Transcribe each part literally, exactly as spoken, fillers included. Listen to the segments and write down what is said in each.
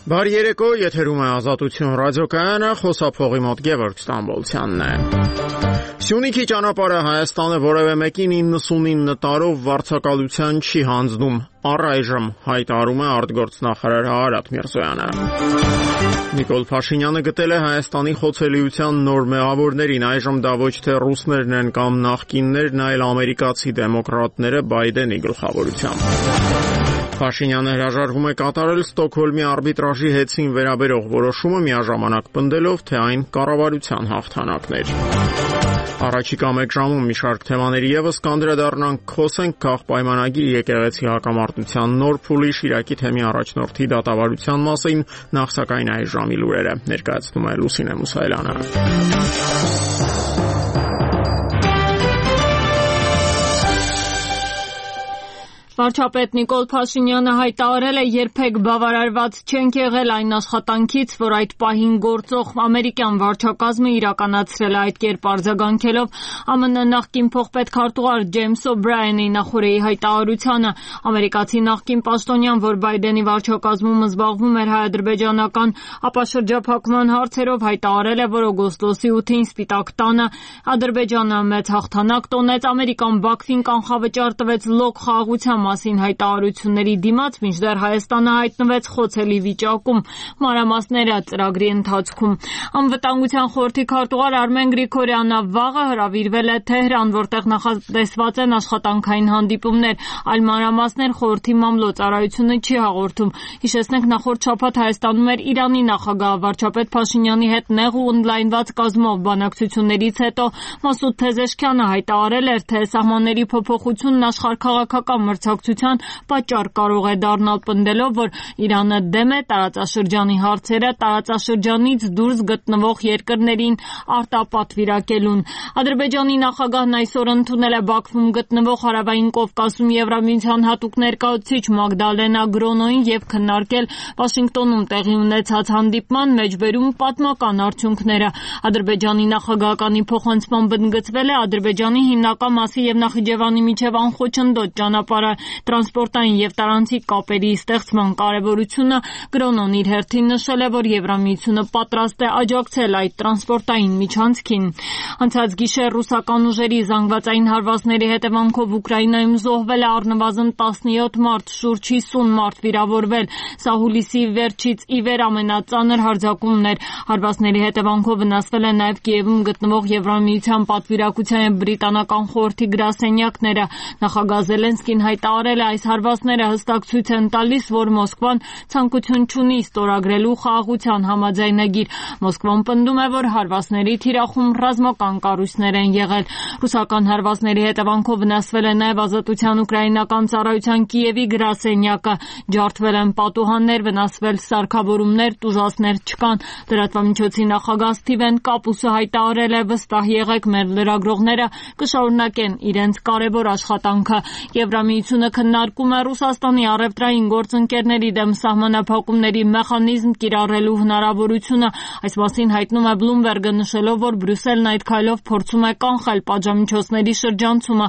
Բարի երեկո, եթերում է Ազատություն ռադիոկայանը, խոսափողի մոտ Գևորգ Ստամբոլցյանն է։ Սյունիքի ճանապարհը Հայաստանը որևէ մեկին իննսունինը տարով վարձակալության չի հանձնում, առայժմ հայտարարում է արտգործնախարար Արադ Միրզոյանը։ Նիկոլ Փաշինյանը գտել է Հայաստանի խոցելիության նոր մեղավորներին, այժմ դա ոչ թե ռուսներն են կամ նախկիններն, այլ ամերիկացի դեմոկրատները Բայդենի գլխավորությամբ։ Փաշինյանը հրաժարվում է կատարել Ստոկհոլմի արբիտրաժի հետցին վերաբերող որոշումը, միաժամանակ պնդելով, թե այն կառավարության հաղթանակն էր։ Առաջիկա մեկ ժամում մի շարք թեմաների ևս կանդրադառնանք, խոսենք քաղ պայմանագիր եկեղեցի հակամարտության նոր փուլի Շիրակի թեմի առաջնորդի դատավարության մասին, նախ սակայն այս ժամի լուրերը ներկայացնում է Լուսինե Մուսայելյանը։ Վարչապետ Նիկոլ Փաշինյանը հայտարարել է, երբեք բավարարված չենք եղել այն աշխատանքից, որ այդ պահին գործող ամերիկյան վարչակազմը իրականացրել է, այդ կերպ արձագանքելով ԱՄՆ նախկին փոխպետքարտուղար Ջեյմս Օ'Բրայենի նախորդի հայտարարությանը։ Ամերիկացի նախկին պաշտոնյան, որ Բայդենի վարչակազմում զբաղվում էր հայ-ադրբեջանական ապաշրջափակման հարցերով, հայտարարել է, որ օգոստոսի ութին Սպիտակ տանը Ադրբեջանը մեծ հաղթանակ տոնեց, Ամերիկան Բաքվին կանխավճար տվեց լոկ խաղաղության մասին հայտարարությունների դիմաց, մինչդեռ Հայաստանը հայտնվեց խոցելի վիճակում, մանրամասները ծրագրի ընթացքում։ Անվտանգության խորհրդի քարտուղար Արմեն Գրիգորյանը վաղը հրավիրվել է Թեհրան, որտեղ նախատեսված են աշխատանքային հանդիպումներ, այլ մանրամասներ խորհրդի մամլոյցարայությունը չի հաղորդում։ Հիշեցնենք, նախորդ շաբաթ Հայաստանում էր Իրանի նախագահ վարչապետ Փաշինյանի հետ նեղ ու օնլայն կազմով բանակցություններից հետո Մասուդ Փեզեշքյանը հայտարարել էր, թե սահմանների փոփոխությունն աշխարհաքաղաքական մրցակցության պատճառ կարող է դառնալ, պնդելով, որ Իրանը դեմ է տարածաշրջանի հարցերը տարածաշրջանից դուրս գտնվող երկրներին արտապատվիրակելուն։ Ադրբեջանի նախագահն այսօր ընդունել է Բաքվում գտնվող Հարավային Կովկասում Եվրամիության հատուկ ներկայացուցիչ Մագդալենա Գրոնոին եւ քննարկել Վաշինգտոնում տեղի ունեցած հանդիպման մեջբերում պատմական արդյունքները։ Ադրբեջանի նախագահականի փոխանցմամբ ընդգծվել է Ադրբեջանի հիմնական մասի եւ Նախիջևանի միջև անխոչնդոտ ճանապարհ տրանսպորտային եւ տարանցիկ կապերի ստեղծման կարեւորությունը։ Գրոնոն իր հերթին նշել է, որ Եվրամիությունը պատրաստ է աջակցել այդ տրանսպորտային միջանցքին։ Անցած գիշեր ռուսական ուժերի զանգվածային հարվածների հետևանքով Ուկրաինայում զոհվել է առնվազն տասնյոթ մարդ, շուրջ հիսուն մարդ վիրավորվել։ Սա հուլիսի վերջից ի վեր ամենածանր հարձակումն էր։ Հարվածների հետևանքով վնասվել է նաեւ Կիևում գտնվող Եվրամիության պատվիրակության եւ բրիտանական խորհրդի գրասենյակները։ Նախագահ Զելենսկին հայտարարել է, այս հարվածները հստակ ցույց են տալիս, որ Մոսկվան ցանկություն չունի ստորագրելու խաղաղության համաձայնագիր։ Մոսկվան պնդում է, որ հարվածների թիրախում ռազմական կառույցներ են եղել։ Ռուսական հարվածների հետևանքով վնասվել է նաև Ազատության ուկրաինական ծառայության Կիևի գրասենյակը։ Ջարդվել են պատուհաններ, վնասվել սարքավորումներ, տուժածներ չկան։ Լրատվամիջոցի նախագահ Սթիվեն Կապուսը հայտարարել է, վստահ եղեք, մեր լրագրողները կշարունակեն իրենց կարևոր աշխատանքը։ Եվրամիությունը քննարկում է Ռուսաստանի առևտրային գործընկերների դեմ սահմանափակումների մեխանիզմ կիրառելու հնարավորությունը։ Այս մասին հայտնում է Bloomberg-ը, նշելով, որ Բրյուսելն այդ քայլով փորձում է կանխել պատժամիջոցների շրջանցումը։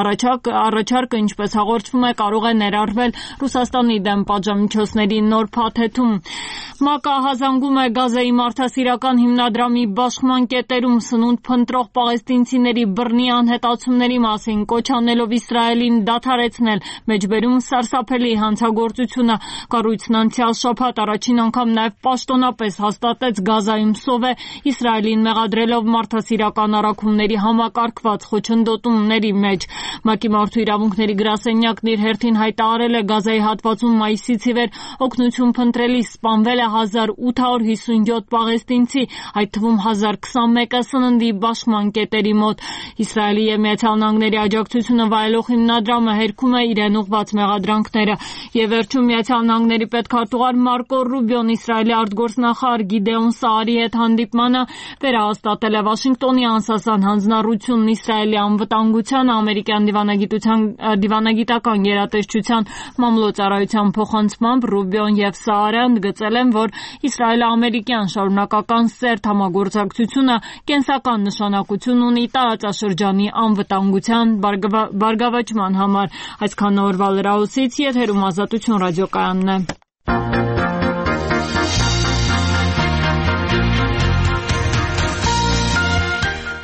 Առաջարկը, ինչպես հաղորդվում է, կարող է ներառվել Ռուսաստանի դեմ պատժամիջոցների նոր փաթեթում։ ՄԱԿ-ը ահազանգում է Գազայի մարդասիրական հիմնադրամի բաշխման կետերում սնունդ փնտրող պաղեստինցիների բռնի անհետացումների մասին, կոչ անելով Իսրայելին դադարեցնել մեջբերում սարսափելի հանցագործությունը։ Կառույցն անցյալ շաբաթ առաջին անգամ նաև պաշտոնապես հաստատեց Գազայում սով է, Իսրայելին մեղադրելով մարդասիրական առաքումների համակարգված խոչընդոտումների մեջ։ ՄԱԿ-ի մարդու իրավունքների գրասենյակն իր հերթին հայտարարել է, Գազայի հատվածում մայիսից ի վեր օգնություն փնտրելիս սպանվել է հազար ութ հարյուր հիսունյոթ պաղեստինցի, այդ թվում հազար քսանմեկը սննդի բաշխման կետերի մոտ։ Իսրայելի եւ Միացյալ Նահանգների աջակցությունը վայելող հիմնադրամը հերքում է իրեն ուղղված մեղադրանքները։ Եվ վերջում Միացյալ Նահանգների պետքարտուղար Մարկո Ռուբիոն Իսրայելի արտգործնախարար Գիդեոն Սաարի հետ հանդիպմանը վերահաստատել է Վաշինգտոնի անսասան հանձնառությունն Իսրայելի անվտանգությանը, ամերիկյան դիվանագիտության դիվանագիտական գերատեսչության մամլոյցարայության փոխանցմամբ Ռուբիոն եւ Սաարը ընդգծել են, որ Իսրայելա-ամերիկյան շարունակական սերտ համագործակցությունը կենսական նշանակություն ունի տարածաշրջանի անվտանգության բարգավաճման համար։ Այսքան օրվա լրահոսից եթերում Ազատություն ռադիոկայանն է։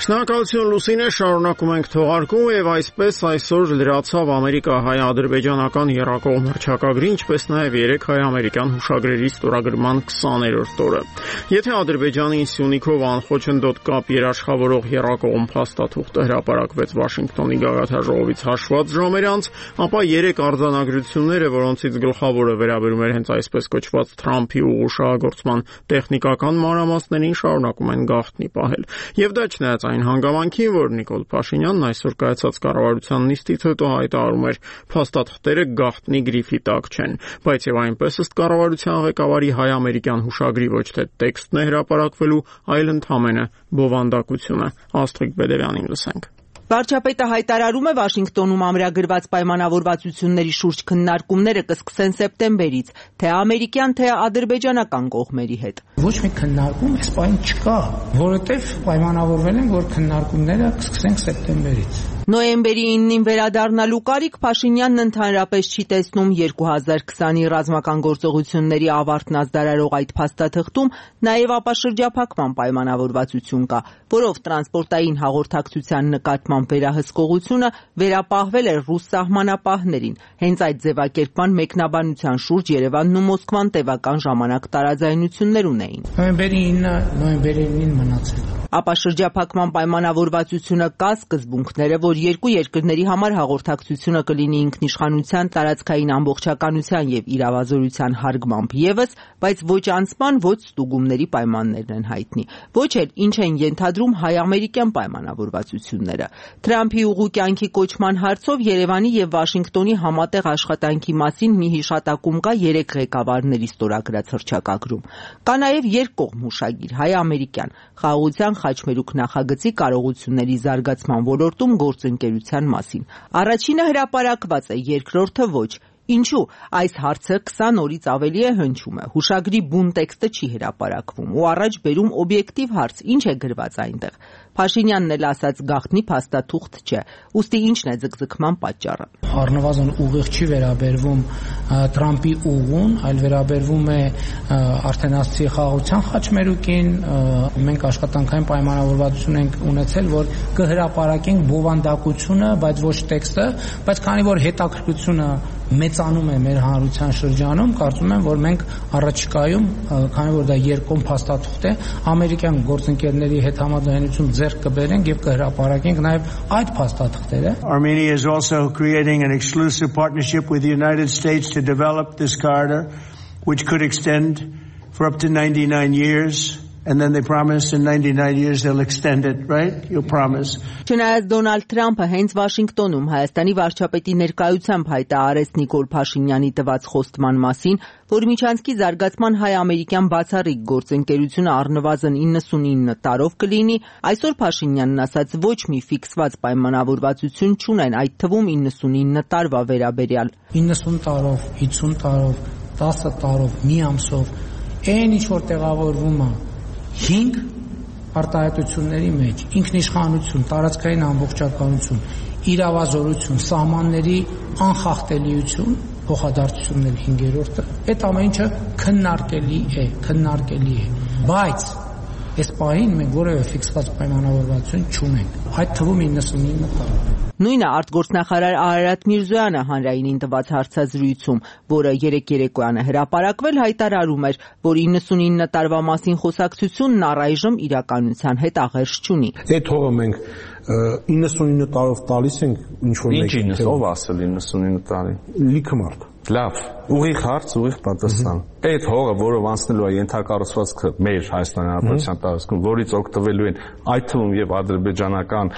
Շնորհակալություն Լուսինե, շարունակում ենք թողարկումը եւ այսպես այսօր լրացավ ամերիկա-հայ-ադրբեջանական եռակողմ հռչակագրի, ինչպես նաեւ երեք հայ-ամերիկյան հուշագրերի ստորագրման քսաներորդ օրը։ Եթե Ադրբեջանի Սյունիքով անխոչնդոտ կապ երաշխավորող եռակողմ փաստաթուղթը հրապարակվեց Վաշինգտոնի գագաթնաժողովից հաշված ժամեր անց, ապա երեք արձանագրությունները, որոնցից գլխավորը վերաբերում էր հենց այսպես կոչված Թրամփի ուղու շահագործման տեխնիկական մանրամասներին, շարունակում են գաղտնի պահել։ Եվ դա չնայած այն հանգամանքին, որ Նիկոլ Փաշինյանն այսօր կայացած կառավարության նիստից հետո հայտարարում էր, փաստաթղթերը գաղտնի գրիֆի տակ չեն, բայց եւ այնպես ըստ կառավարության ղեկավարի հայ-ամերիկյան հուշագրի ոչ թե տեքստն է հրապարակվելու, այլ ընդհանրապես բովանդակությունը։ Աստղիկ Բեդևյանին լսենք։ Վարչապետը հայտարարում է Վաշինգտոնում ամրագրված պայմանավորվածությունների շուրջ քննարկումները կսկսեն սեպտեմբերից, թե ամերիկյան, թե ադրբեջանական կողմերի հետ։ Ոչ մի քննարկում այս պայն չկա, որովհետև պայմանավորվել են, որ քննարկումները կսկսենք սեպտեմբերից։ Նոյեմբերի իննին վերադառնալու կարիք Փաշինյանն ընդհանրապես չի տեսնում երկու հազար քսանի ռազմական գործողությունների ավարտն ազդարարող այդ փաստաթղթում նաև ապաշրջափակման պայմանավորվածություն կա, որով տրանսպորտային հաղորդակցության նկատմամբ վերահսկողությունը վերապահվել էր ռուս սահմանապահներին։ Հենց այդ ձևակերպման մեկնաբանության շուրջ Երևանն ու Մոսկվան տևական ժամանակ տարաձայնություններ ունեին։ Նոյեմբերի ինը, նոյեմբերի ինին մնացել է։ Ապաշրջափակման պայմանավորվածությունը կա սկզբունքները, որ երկու երկրների համար հաղորդակցությունը կլինի ինքնիշխանության, տարածքային ամբողջականության եւ իրավազորության հարգմամբ եւս, բայց ոչ անցման, ոչ ստուգումների պայմաններն են հայտնի։ Ոչ էլ ինչ են ենթադրում հայ-ամերիկյան պայմանավորվածությունները։ Թրամփի ուղու կյանքի կոչման հարցով Երևանի եւ Վաշինգտոնի համատեղ աշխատանքի մասին մի հիշատակում կա երեք ղեկավարների ստորագրած հռչակագրում։ Կա նաեւ երկկողմ հուշագիր հայ-ամերիկյան խաղաղության խաչմերուկ նախագծի կարողությունների զարգացման ոլորտում գործընկերության մասին։ Առաջինը հրապարակված է, երկրորդը ոչ։ Ինչու՞ այս հարցը քսան օրից ավելի է հնչում է։ Հուշագրի բուն տեքստը չի հրապարակվում ու առաջ բերում օբյեկտիվ հարց՝ ինչ է գրված այնտեղ։ Փաշինյանն էլ ասաց գաղտնի փաստաթուղթ չէ։ Ուստի ինչն է ձգձգման պատճառը։ Առնվազն ուղիղ չի վերաբերվում Թրամփի ուղուն, այլ վերաբերվում է արդեն ասացի խաղաղության խաչմերուկին։ Մենք աշխատանքային պայմանավորվածություն ենք ունեցել, որ կհրապարակենք բովանդակությունը, բայց ոչ տեքստը, բայց քանի որ հետաքրքրությունը մեծանում է մեր հանրության շրջանում, կարծում եմ, որ մենք առաջիկայում, քանի որ դա երկկողմ փաստաթուղթ է, ամերիկյան գործընկերների հետ համաձայնություն ձեռք կբերենք եւ կհրապարակենք նաեւ այդ փաստաթղթերը։ Armenia is also creating an exclusive partnership with the United States to develop this corridor, which could extend for up to ninety-nine years. And then they promise in ninety-nine years they'll extend it, right? You'll promise. Չնայած Դոնալդ Թրամփը հենց Վաշինգտոնում Հայաստանի վարչապետի ներկայությամբ հայտարարեց Նիկոլ Փաշինյանի տված խոստման մասին, որ միջանցքի զարգացման հայ-ամերիկյան բացառիկ գործընկերությունը առնվազն իննսունինը տարով կլինի, այսօր Փաշինյանն ասաց ոչ մի ֆիքսված պայմանավորվածություն չունեն, այդ թվում իննսունինը տարվա վերաբերյալ։ իննսուն տարով, հիսուն տարով, տասը տարով, մի ամսով, այն ինչ որ տեղավորվում է հինգ արտահայտությունների մեջ ինքնիշխանություն, տարածքային ամբողջականություն, իրավազորություն, սահմանների անխախտելիություն, փոխադարձությունն էլ հինգերորդը, այդ ամեն ինչը քննարկելի է, քննարկելի է, բայց այս պահին մենք որևէ ֆիքսված պայմանավորվածություն չունենք, այդ թվում իննսունինը տարով։ Նույնը արտգործնախարար Արարատ Միրզոյանը հանրայինին տված հարցազրույցում, որը երեք երեկոյան է հրապարակվել, հայտարարում էր, որ իննսունինը տարվա մասին խոսակցությունն առայժմ իրականության հետ աղերս չունի։ Այդ հողը մենք իննսունինը տարով տալիս ենք ինչ-որ մեկ։ Ինչ ով ասել իննսունինը տարի։ Լիքը մարդ։ Լավ, ուղիղ հարց, ուղիղ պատասխան։ Այդ հողը, որով անցնելու է ենթակառուցվածքը մեր Հայաստանի Հանրապետության տարածքում, որից օգտվելու են այդ թվում եւ ադրբեջանական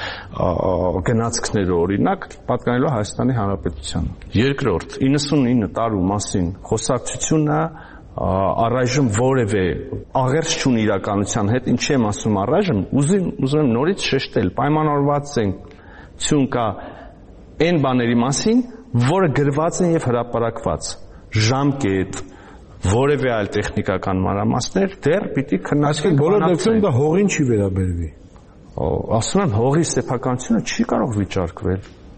գնացքները, օրինակ, պատկանելու է Հայաստանի Հանրապետությանը։ Երկրորդ, իննսունինը տարու մասին խոսակցությունը առայժմ որևէ աղերս չունի իրականության հետ, ինչի եմ ասում առայժմ, ուզում ուզում եմ նորից շեշտել, պայմանավորվածություն կա այն բաների մասին, որը գրված են եւ հրապարակված, ժամկետ, որևէ այլ տեխնիկական մանրամասներ դեռ պիտի քննարկվեն։ Բոլոր դեպքերում դա հողին չի վերաբերվի։ Ասում եմ, հողի սեփականությունը չի կարող վիճարկվել։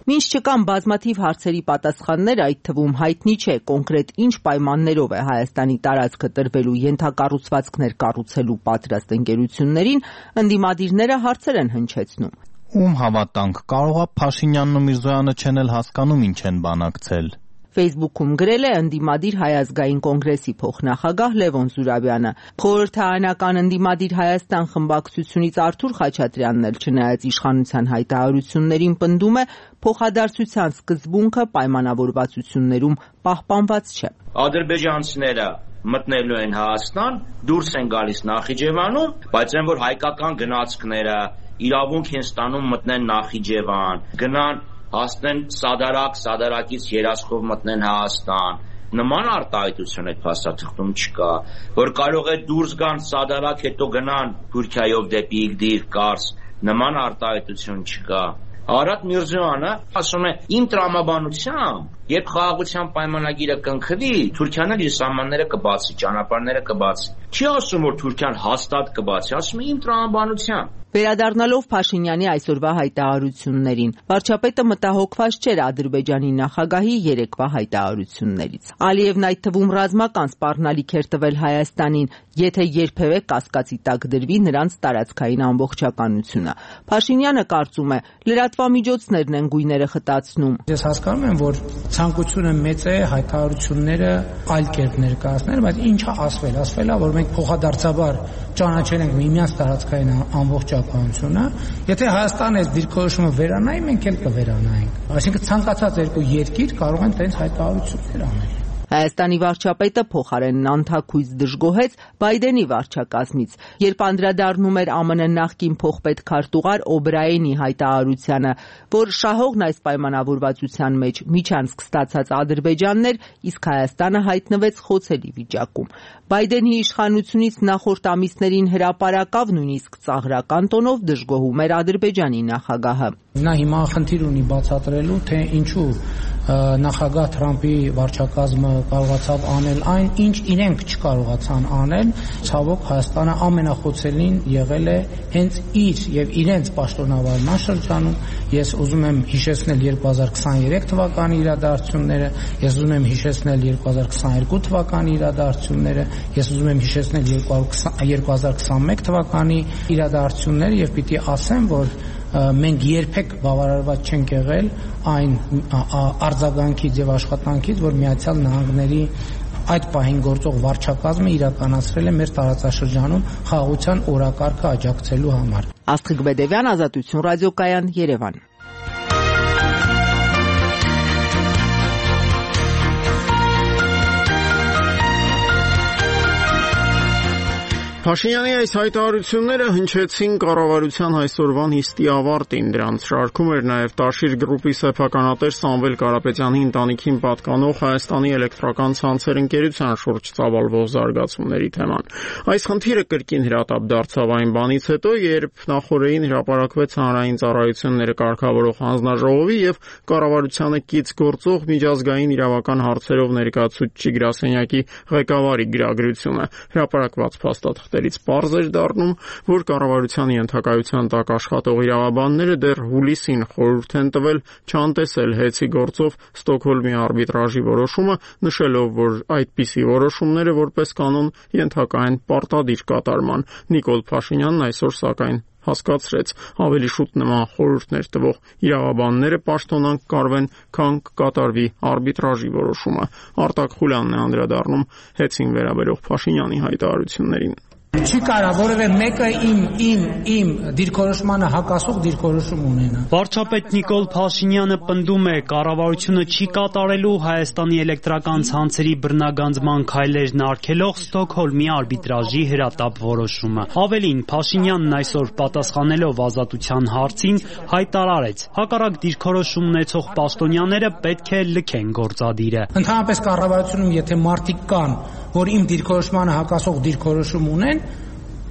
Մինչ չկան բազմաթիվ հարցերի պատասխաններ, այդ թվում հայտնի չէ կոնկրետ ինչ պայմաններով է Հայաստանի տարածքը տրվելու ենթակառուցվածքներ կառուցելու պատրաստ ընկերություններին, ընդդիմադիրները հարցեր են հնչեցնում։ Ում հավատանք, կարող է Փաշինյանն ու Միրզոյանը չեն էլ հասկանում ինչ են բանակցել։ Facebook-ում գրել է ընդդիմադիր Հայ ազգային կոնգրեսի փոխնախագահ Լևոն Զուրաբյանը։ Խորհրդարանական ընդդիմադիր Հայաստան խմբակցությունից Արթուր Խաչատրյանն էլ չնայած իշխանության հայտարարություններին պնդում է փոխադարձության սկզբունքը պայմանավորվածություններում պահպանված չէ։ Ադրբեջանցիները մտնելու են Հայաստան, դուրս են գալիս Նախիջևանում, բայց այն որ հայկական գնացքները իրավունք են ստանում մտնեն Նախիջևան, գնան հասնեն Սադարակ, Սադարակից երասխով մտնեն Հայաստան։ Նման արտահայտություն այդ փաստաթղթում չկա, որ կարող է դուրս գան Սադարակ, հետո գնան Թուրքիայով դեպի Իգդիր, Կարս։ Նման արտահայտություն չկա։ Արադ Միրզոյանը ասում է իմ տրամաբանությամբ, երբ խաղաղության պայմանագիրը կնքվի, Թուրքիան իր սահմանները կբացի, ճանապարհները կբացի։ Չի ասում որ Թուրքիան հաստատ կբացի, ասում է իմ տրամաբանությամբ։ Վերադառնալով Փաշինյանի այսօրվա հայտարարություններին, վարչապետը մտահոգված չէր Ադրբեջանի նախագահի երեկվա հայտարարություններից։ Ալիևն այդ թվում ռազմական սպառնալիք էր տվել Հայաստանին, եթե երբևէ կասկածի տակ դրվի նրանց տարածքային ամբողջականությունը։ Փաշինյանը կարծում է, լրատվամիջոցներն են գույները խտացնում։ Ես հասկանում եմ, որ ցանկությունը մեծ է հայտարարությունները այլ կերպ ներկայացնել, բայց ինչա ասվել, ասվել է, որ մենք փոխադարձաբար ճանաչել ենք միմյանց տարածքային ամբողջականությունը, եթե Հայաստանը այս դիրքորոշումը վերանայի, մենք էլ կվերանայինք։ Այսինքն ցանկացած երկու երկիր կարող են տենց հայտարարություններ անել։ Հայաստանի վարչապետը փոխարենն անթաքույց դժգոհեց Բայդենի վարչակազմից, երբ անդրադառնում էր ԱՄՆ նախկին փոխպետ քարտուղար Օբրայենի հայտարարությանը, որ շահողն այս պայմանավորվածության մեջ միջանցք ստացած Ադրբեջանն էր, իսկ Հայաստանը հայտնվեց խոցելի վիճակում։ Բայդենի իշխանությունից նախորդ ամիսներին հրապարակավ նույնիսկ ծաղրական տոնով դժգոհում էր Ադրբեջանի նախագահը։ Նա հիմա խնդիր ունի բացատրելու, թե ինչու նախագահ Թրամփի վարչակազմը կարողացավ անել այն, ինչ իրենք չկարողացան անել։ Ցավոք Հայաստանը ամենախոցելին եղել է հենց իր եւ իրենց պաշտոնավարման շրջանում։ Ես ուզում եմ հիշեցնել երկու հազար քսաներեք թվականի իրադարձությունները, ես ուզում եմ հիշեցնել երկու հազար քսաներկու թվականի իրադարձությունները, ես ուզում եմ հիշեցնել երկու հազար քսանմեկ թվականի իրադարձությունները եւ պիտի ասեմ, որ մենք երբեք բավարարված չենք եղել այն արձագանքից եւ աշխատանքից, որ Միացյալ Նահանգների այդ պահին գործող վարչակազմը իրականացրել է մեր տարածաշրջանում խաղաղության օրակարգը աջակցելու համար։ Աստղիկ Բեդևյան, Ազատություն ռադիոկայան, Երևան։ Փաշինյանի այս հայտարարությունները հնչեցին կառավարության այսօրվա նիստի ավարտին։ Դրանց շարքում էր նաև Տաշիր գրուպի սեփականատեր Սամվել Կարապետյանի ընտանիքին պատկանող Հայաստանի էլեկտրական ցանցեր ընկերության շուրջ ծավալվող զարգացումների թեման։ Այս խնդիրը կրկին հրատապ դարձավ այն բանից հետո, երբ նախորդին հրապարակվեց հանրային ծառայությունները կարգավորող հանձնաժողովի եւ կառավարությանը կից գործող միջազգային իրավական հարցերով ներկայացուցիչ գրասենյակի ղեկավարի գրագրությունը։ Հրապարակված փաստաթղթ Դերից պարզ էր դառնում, որ կառավարության ենթակայության տակ աշխատող իրավաբանները դեռ հուլիսին խորհուրդ են տվել չանտեսել հեծի գործով Ստոկհոլմի արբիտրաժի որոշումը, նշելով, որ այդպիսի որոշումները որպես կանոն ենթակա են պարտադիր կատարման։ Նիկոլ Փաշինյանն այսօր սակայն հասկացրեց, ավելի շուտ նման խորհուրդներ տվող իրավաբանները պաշտոնանկ կարվեն, քան կկատարվի արբիտրաժի որոշումը։ Արտակ Խուլյանն է անդրադառնում հեծին վերաբերող Փաշինյանի հայտարարություններին։ Չի կարա որևէ մեկը իմ իմ իմ դիրքորոշմանը հակասող դիրքորոշում ունենա։ Վարչապետ Նիկոլ Փաշինյանը պնդում է, կառավարությունը չի կատարելու Հայաստանի էլեկտրական ցանցերի բռնագանձման քայլերն արգելող Ստոկհոլմի արբիտրաժի հրատապ որոշումը։ Ավելին, Փաշինյանն այսօր պատասխանելով Ազատության հարցին հայտարարեց, հակառակ դիրքորոշում ունեցող պաշտոնյաները պետք է լքեն գործադիրը։ Ընդհանրապես կառավարությունում եթե մարդիկ կան, որ իմ դիրքորոշմանը հակասող դիրքորոշում ունեն,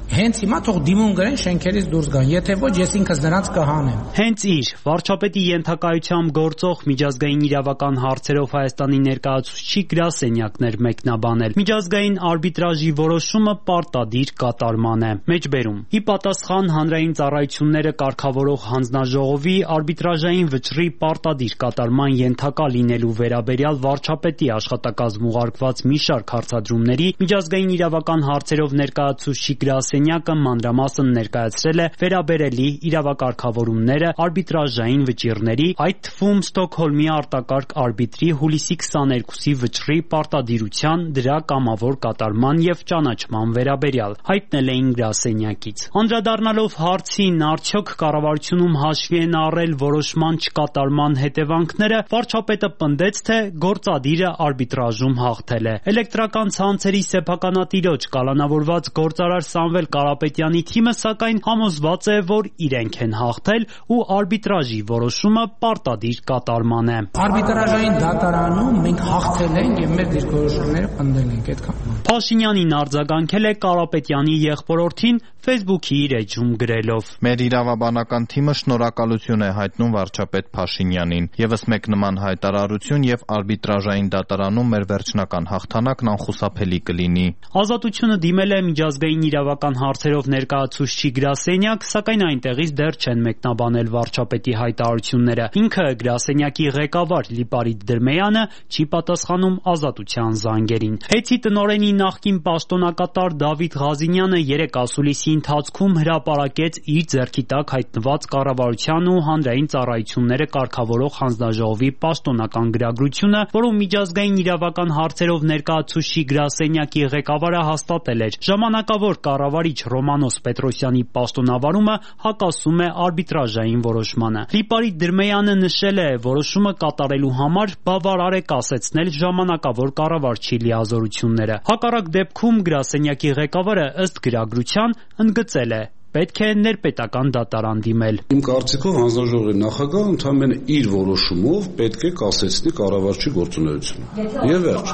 Հենց հիմա թող դիմում գրեն շենքերից դուրս գան, եթե ոչ ես ինքս նրանց կհանեմ։ Հենց իր վարչապետի ենթակայությամբ գործող միջազգային իրավական հարցերով Հայաստանի ներկայացուցիչի գրասենյակներ մեկնաբանել։ Միջազգային արբիտրաժի որոշումը պարտադիր կատարման է։ Մեջբերում. ի պատասխան հանրային ծառայությունները կարգավորող հանձնաժողովի արբիտրաժային վճռի պարտադիր կատարման ենթակա լինելու վերաբերյալ վարչապետի աշխատակազմ ուղարկված մի շարք հարցադրումների միջազգային իրավական հարցերով ներկայացուցիչի գրասենյակը մանրամասն ներկայացրել է վերաբերելի իրավակարգավորումները արբիտրաժային վճիռների, այդ թվում Ստոկհոլմի արտակարգ արբիտրի հուլիսի քսաներկուսի վճռի պարտադիրության, դրա կամավոր կատարման եւ ճանաչման վերաբերյալ, հայտնել էին գրասենյակից։ Անդրադառնալով հարցին, արդյոք կառավարությունում հաշվի են առել որոշման չկատարման հետևանքները, վարչապետը պնդեց, թե գործադիրը արբիտրաժում հաղթել է։ Էլեկտրական ցանցերի սեփականատիրոջ կալանավորված գործարար Սամվել Կարապետյանի թիմը սակայն համոզված է, որ իրենք են հաղթել ու արբիտրաժի որոշումը պարտադիր կատարման է։ Արբիտրաժային դատարանում մենք հաղթել ենք եւ մեր դիրքորոշումները պնդել ենք, այդքան։ Փաշինյանին արձագանքել է Կարապետյանի եղբորորդին Facebook-ի իր էջում գրելով. Մեր իրավաբանական թիմը շնորհակալություն է հայտնում վարչապետ Փաշինյանին։ Եվս մեկ նման հայտարարություն եւ արբիտրաժային դատարանում մեր վերջնական հաղթանակն անխուսափելի կլինի։ Ազատությունը դիմել է միջազգային իրավական հարցերով ներկայացուցիչի գրասենյակ, սակայն այնտեղից դեռ չեն մեկնաբանել վարչապետի հայտարարությունները։ Ինքը գրասենյակի ղեկավար Լիպարիտ Դրմեյանը չի պատասխանում Ազատության զանգերին։ Հեծի տնօրենի նախկին պաշտոնակատար Դավիթ Ղազինյանը երեկ ասուլիսի ընթացքում հրապարակեց իր ձեռքի տակ հայտնված կառավարության ու հանրային ծառայությունները կարգավորող հանձնաժողովի պաշտոնական գրագրությունը, որում միջազգային իրավական հարցերով ներկայացուցիչի գրասենյակի ղեկավարը հաստատել էր. ժամանակավոր կառավարիչ Ռոմանոս Պետրոսյանի պաշտոնավարումը հակասում է արբիտրաժային որոշմանը։ Լիպարիտ Դրմեյանը նշել է, որոշումը կատարելու համար բավարար է կասեցնել ժամանակավոր կառավարչի լիազորությունները։ Հակառակ դեպքում գրասենյակի ղեկավարը ըստ գրագրության ընդգծել է. պետք է ներպետական դատարան դիմել։ Իմ կարծիքով հանձնաժողովի նախագահը ընդհանրապես իր որոշումով պետք է կասեցնի կառավարչի գործունեությունը։ Եվ վերջ։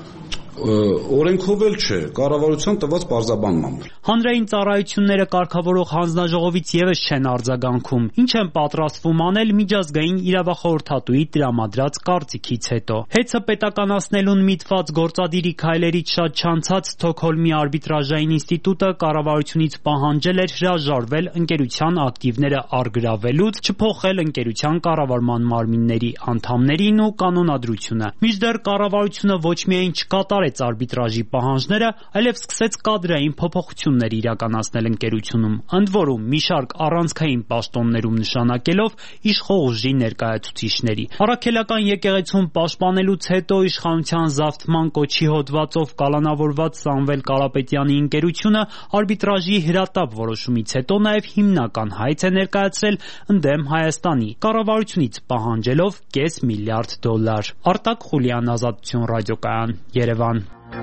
Օրենքով էլ չէ, կառավարության տված պարզաբանմամբ։ Հանրային ծառայությունները կարգավորող հանձնաժողովից եւս չեն արձագանքում, ինչ են պատրաստվում անել միջազգային իրավախորհրդատուի տրամադրած կարծիքից հետո։ Հեծը պետականացնելուն միտված գործադիրի քայլերից շատ չանցած Ստոկհոլմի արբիտրաժային ինստիտուտը կառավարությունից պահանջել էր հրաժարվել ընկերության ակտիվները առգրավելուց, չփոխել ընկերության կառավարման մարմինների անդամներին ու կանոնադրությունը։ Մինչդեռ կառավարությունը ոչ միայն չկատարեց արբիտրաժի պահանջները, այլև սկսեց կադրային փոփոխություններ իրականացնել ընկերությունում, ընդ որում մի շարք առանցքային պաշտոններում նշանակելով իշխող ուժի ներկայացուցիչների։ Առաքելական եկեղեցում պաշտպանելուց հետո իշխանության զավթման կոչի հոդվածով կալանավորված Սամվել Կարապետյանի ընկերությունը արբիտրաժի հրատապ որոշումից հետո նաև հիմնական հայց է ներկայացրել ընդդեմ Հայաստանի, կառավարությունից պահանջելով կես միլիարդ դոլար։ Արտակ Խուլյան, Ազատություն ռադիոկայան, Երևան։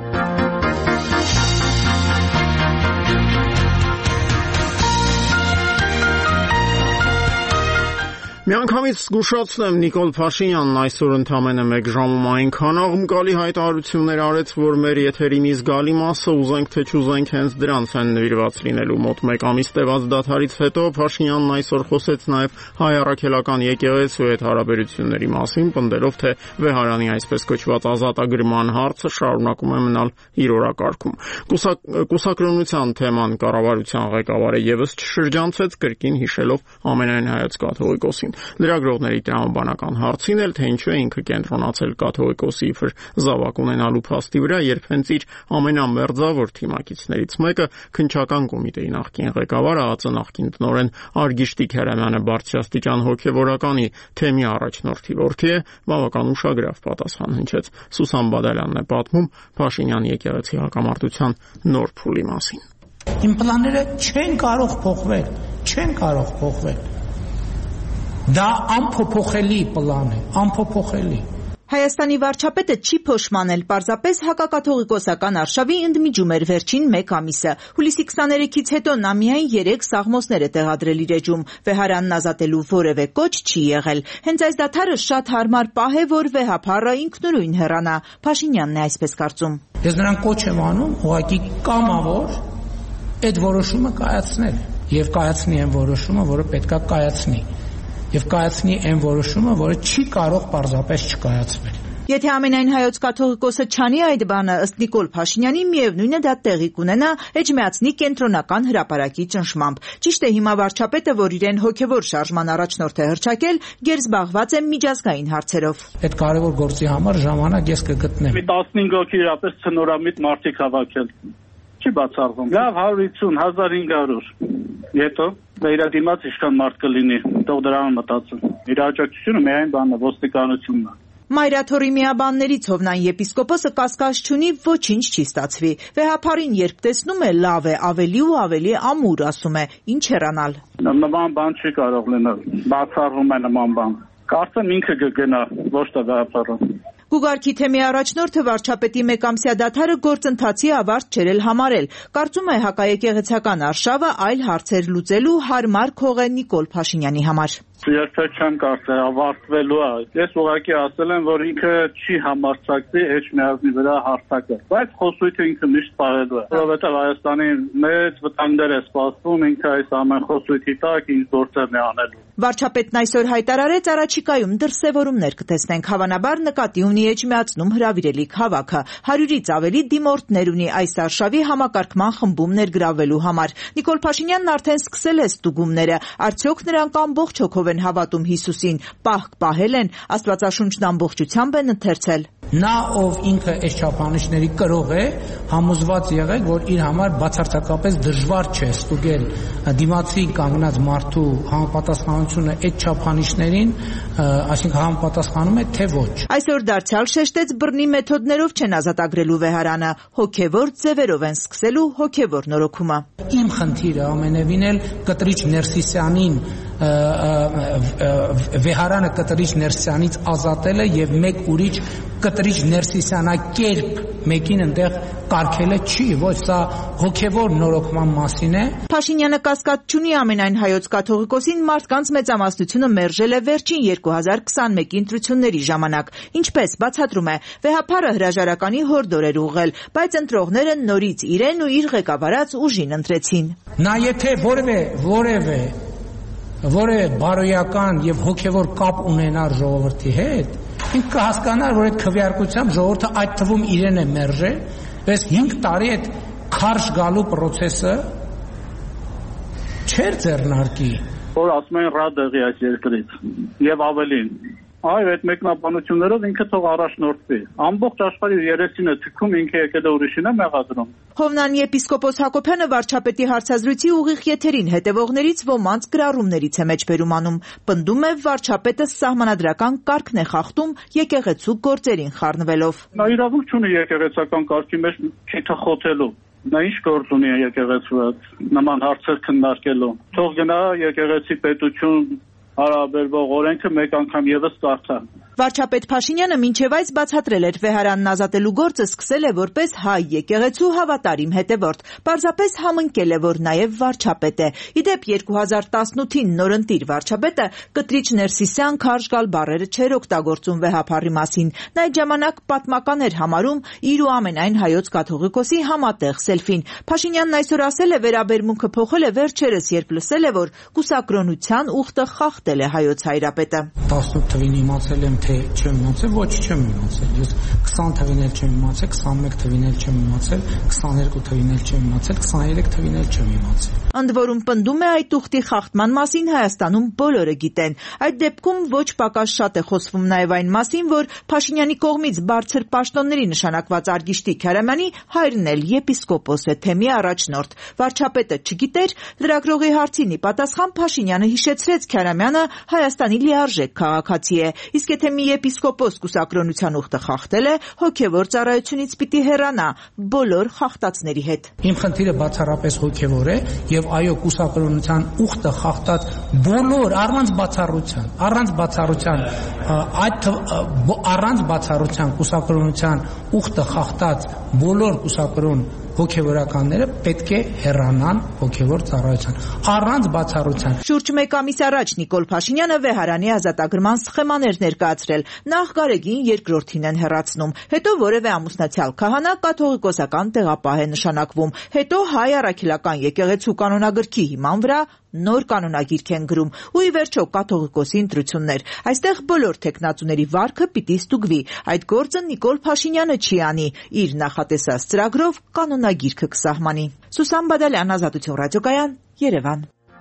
Միանգամից զգուշացնեմ, Նիկոլ Փաշինյանն այսօր ընդամենը մեկ ժամում այնքան աղմկալի հայտարարություններ արեց, որ մեր եթերի մի զգալի մասը ուզենք թե չուզենք հենց դրանց են նվիրված լինելու։ Մոտ մեկ ամիս տևած դադարից հետո Փաշինյանն այսօր խոսեց նաև հայ առաքելական եկեղեցու հետ հարաբերությունների մասին, պնդելով, թե Վեհարանի այսպես կոչված ազատագրման հարցը շարունակում է մնալ իր օրակարգում։ Կուսակրոնության թեման կառավարության ղեկավարը եւս չշրջանցեց, կրկին հիշելով ամենայն հայոց կաթողիկոսին։ Լրագրողների տրամաբանական հարցին էլ, թե ինչու է ինքը կենտրոնացել կաթողիկոսի իբր զավակ ունենալու փաստի վրա, երբ հենց իր ամենամերձավոր թիմակիցներից մեկը քննչական կոմիտեի նախկին ղեկավար ԱԱԾ նախկին տնօրեն Արգիշտիկ Հերեմյանը բարձրաստիճան հոգևորականի թեմի առաջնորդի որդի է, բավական ուշագրավ պատասխան հնչեց։ Սուսան Բադալյանն է պատմում Փաշինյան եկեղեցի հակամարտության նոր փուլի մասին։ Իմ պլանները չեն կարող փոխվել, չեն կարող փոխվել։ Դա անփոփոխելի պլան է, անփոփոխելի։ Հայաստանի վարչապետը չի փոշմանել, պարզապես հակակաթողիկոսական արշավի ընդմիջում էր վերջին մեկ ամիսը։ Հուլիսի քսաներեքից հետո նա միայն երեք սաղմոսներ է տեղադրել իր էջում։ Վեհարանն ազատելու որևէ կոչ չի եղել։ Հենց այս դադարը շատ հարմար պահ է, որ վեհափառը ինքնուրույն հեռանա։ Փաշինյանն է այսպես կարծում։ Ես նրան կոչ եմ անում, ուղղակի կամավոր այդ որոշումը կայացնել եւ կայացնի այն որոշումը, որը պետքա կայացնի եւ կայացնի այն որոշումը, որը չի կարող պարզապես չկայացվել։ Եթե ամենայն հայոց կաթողիկոսը չանի այդ բանը, ըստ Նիկոլ Փաշինյանի, միևնույնը դա տեղի կունենա Էջմիածնի կենտրոնական հրապարակի ճնշմամբ։ Ճիշտ է, հիմա վարչապետը, որ իրեն հոգևոր շարժման առաջնորդ է հռչակել, գերզբաղված է միջազգային հարցերով։ Այդ կարևոր գործի համար ժամանակ ես կգտնեմ։ Մի տասնհինգ հոգի իրապես ցնորամիտ մարդիկ հավաքել։ Չի բացառվում։ Լավ հարյուր հիսուն հազար հինգ հարյուր։ Հետո դա իր դիմաց ինչքան մարդ կլինի, թող դրան մտածեն։ Իր աջակցությունը միայն բանը ոստիկանությունն է։ Մայրաթորի միաբաններից Հովնան եպիսկոպոսը կասկած չունի, ոչինչ չի ստացվի։ Վեհափարին երբ տեսնում է, լավ է, ավելի ու ավելի ամուր, ասում է, ինչ հեռանալ։ Նման բան չի կարող լինել, բացառվում է նման բան։ Կարծեմ ինքը կգնա, ոչ թե վեհափարը։ Գուգարքի թեմի առաջնորդը վարչապետի մեկամսյա դադարը գործընթացի ավարտ չէր էլ համարել։ Կարծում է հակաեկեղեցական արշավը այլ հարցեր լուծելու հարմար քող է Նիկոլ Փաշինյանի համար։ Երբեք չեմ կարծել ավարտվելու է։ Ես ուղղակի ասել եմ, որ ինքը չի համարձակվի Էջմիածնի վրա հարձակել, բայց խոսույթը ինքը միշտ պահելու է, որովհետև Հայաստանի մեծ վտանգներ է սպասվում, ինքը այս ամեն խոսույթի տակ ինչ գործերն է անելու։ Վարչապետն այսօր հայտարարեց, առաջիկայում դրսևորումներ կտեսնենք, հավանաբար նկատի ունի Էջմիածնում հրավիրելիք հավաքը։ Հարյուրից ավելի դիմորդներ ունի այս արշավի համակարգման խմբում ներգրավվելու համար։ Նիկոլ Փաշինյանն արդեն սկսել է ստուգումները, արդյոք նրանք ամբողջ հոգով են հավատում Հիսուսին, պահք պահել են, Աստվածաշունչն ամբողջությամբ են ընթերցել։ Նա, ով ինքը այս չափանիշների կրող է, համոզված եղեք, որ իր համար բացարձակապես դժվար չէ ստուգել դիմացի կանգնած մարդու համապատասխանությունը այդ չափանիշներին, այսինքն համապատասխանում է թե ոչ։ Այսօր դարձյալ շեշտեց բռնի մեթոդներով չեն ազատագրելու վեհարանը, հոգևոր ձևերով են սկսելու հոգևոր նորոգումը։ Իմ խնդիրը ամենևին էլ կտրիչ Ներսիսյանին վեհարանը կտրիչ Ներսիսյանից ազատելը եւ մեկ ուրիշ կտրիչ Ներսիսյանակերպ մեկին այնտեղ կարգելը չի, ոչ սա հոգևոր նորոգման մասին է։ Փաշինյանը կասկած չունի ամենայն հայոց կաթողիկոսին մարդկանց մեծամասնությունը մերժել է վերջին երկու հազար քսանմեկի ընտրությունների ժամանակ։ Ինչպես բացատրում է, վեհափարը հրաժարականի հորդոր էր ուղղել, բայց ընտրողները նորից իրեն ու իր ղեկավարած ուժին ընտրեցին։ Նա եթե որևէ որևէ որևէ բարոյական եւ հոգևոր կապ ունենար ժողովրդի հետ, ինքը կհասկանար, որ այդ քվեարկությամբ ժողովուրդը այդ թվում իրեն է մերժել, բայց հինգ տարի այդ քարշ գալու process-ը չէր ձեռնարկի։ Որ ասում են ռադեղի այս երկրից եւ ավելին։ Այո, այդ մեկնաբանություններով ինքը թող առաջնորդվի։ Ամբողջ աշխարհի երեսին է թքում, ինքը եկել է ուրիշին է մեղադրում։ Հովնանի եպիսկոպոս Հակոբյանը վարչապետի հարցազրույցի ուղիղ եթերին հետևողներից ոմանց գրառումներից է մեջբերում անում։ Պնդում է, վարչապետը սահմանադրական կարգն է խախտում եկեղեցու գործերին խառնվելով։ Նա իրավունք չունի եկեղեցական կարգի մեջ քիթը խոթելու։ Նա ինչ գործ ունի եկեղեցու հետ նման հարցեր քննարկելու։ Թող գնա եկեղեցի պետություն հարաբերվող օրենքը մեկ անգամ եւս կարդա։ Վարչապետ Փաշինյանը մինչև այս բացատրել էր վեհարանն ազատելու գործը սկսել է որպես հայ եկեղեցու հավատարիմ հետևորդ, պարզապես համընկել է, որ նաև վարչապետ է։ Իդեպ երկու հազար տասնութին նորընտիր վարչապետը կտրիչ Ներսիսյան քարշ գալ բառերը չէր օգտագործում վեհափարի մասին։ Նա այդ ժամանակ պատմական էր համարում իր ու ամենայն հայոց կաթողիկոսի համատեղ սելֆին։ Փաշինյանն այսօր ասել է, վերաբերմունքը փոխել է վերջերս, երբ լսել է, որ կուսակրոնության ուխտը խախտել է հայոց հայրապետը։ տասնութ թվին իմացել եմ, թե չեմ իմացել, ոչ չեմ իմացել։ Ես քսան թվին էլ չեմ իմացել, քսանմեկ թվին էլ չեմ իմացել, քսաներկու թվին էլ չեմ իմացել, քսաներեք թվին էլ չեմ իմացել։ Ընդ որում պնդում է այդ ուխտի խախտման մասին Հայաստանում բոլորը գիտեն։ Այդ դեպքում ոչ պակաս շատ է խոսվում նաև այն մասին, որ Փաշինյանի կողմից բարձր պաշտոնների նշանակված Արգիշտի Քարամյանի հայրն էլ եպիսկոպոս է, թեմի առաջնորդ։ Վարչապետը չգիտեր, լրագրողի հարցին ի պատասխան Փաշինյանը հիշեցրեց Քարամյանը Հայաստանի լիարժեք քաղաքացի է, իսկ եթե մի եպիսկոպոս կուսակրոնության ուխտը խախտել է, հոգևոր ծառայությունից պիտի հեռանա բոլոր խախտածների հետ։ Իմ խնդիրը բացառապես հոգևոր է եւ այո, կուսակրոնության ուխտը խախտած բոլոր առանց բացառության, առանց բացառության, այդ առանց բացառության կուսակրոնության ուխտը խախտած բոլոր կուսակրոն հոգևորականները պետք է հեռանան հոգևոր ծառայության առանց բացառության։ Շուրջ մեկ ամիս առաջ Նիկոլ Փաշինյանը Վեհարանի ազատագրման սխեմաներ ներկայացրել։ Նախ Գարեգին երկրորդին են հեռացնում, հետո որևէ ամուսնացյալ քահանա կաթողիկոսական տեղապահ է նշանակվում, հետո հայ առաքելական եկեղեցու կանոնագրքի հիման վրա նոր կանոնագիրք են գրում ու ի վերջո կաթողիկոսի ընտրություններ։ Այստեղ բոլոր թեկնածուների վարքը պիտի ստուգվի։ Այդ գործը Նիկոլ Փաշինյանը չի անի, իր նախատեսած ծրագրով կանոնագիրքը կսահմանի։ Սուսան Բադալյան, Ազատություն ռադիոկայան, Երևան։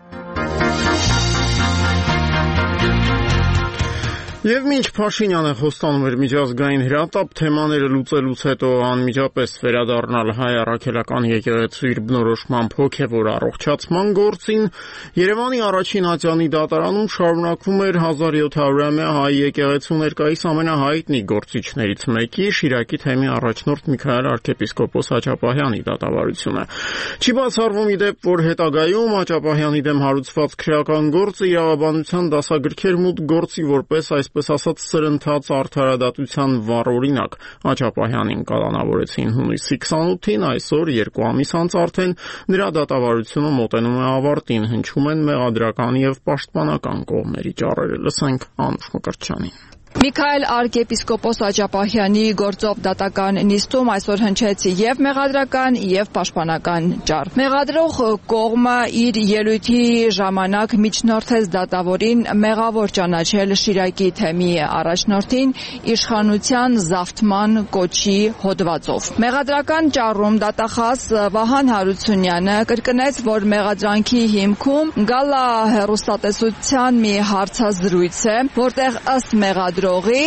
Եվ մինչ Փաշինյանը խոստանում էր միջազգային հրատապ թեմաները լուծելուց հետո անմիջապես վերադառնալ հայ առաքելական եկեղեցու իր բնորոշմամբ հոգևոր առողջացման գործին, Երևանի առաջին ատյանի դատարանում շարունակվում էր հազար յոթ հարյուրամյա հայ եկեղեցու ներկայիս ամենահայտնի գործիչներից մեկի Շիրակի թեմի առաջնորդ Միքայել arczepiskopos Հաճապահյանի դատավարությունը։ Չի բացառվում ի դեպ, որ հետագայում Հաճապահյանի դեմ հարուցված քրեական գործը իրավաբանության դասագրքեր մուտք գործի որպես այսպես ասած սրընթաց արդարադատության վառ օրինակ։ Հաճապահյանին կալանավորեցին հունիսի քսանութին, այսօր երկու ամիս անց արդեն նրա դատավարությունը մոտենում է ավարտին, հնչում են մեղադրական եւ պաշտպանական կողմերի ճառերը։ Լսենք Անուշ Մկրտչյանին։ Միքայել arczepiskopos Հաճապահյանի գործով դատական նիստում այսօր հնչեց եւ մեղադրական եւ պաշտպանական ճառ։ Մեղադրող կողմը իր ելույթի ժամանակ միջնորդեց դատավորին մեղավոր ճանաչել Շիրակի թեմի առաջնորդին իշխանության զավթման կոչի հոդվածով։ Մեղադրական ճառում դատախազ Վահան Հարությունյանը կրկնեց, որ մեղադրանքի հիմքում գալա հեռուստատեսության մի հարցազրույց է, որտեղ ըստ մեղադրող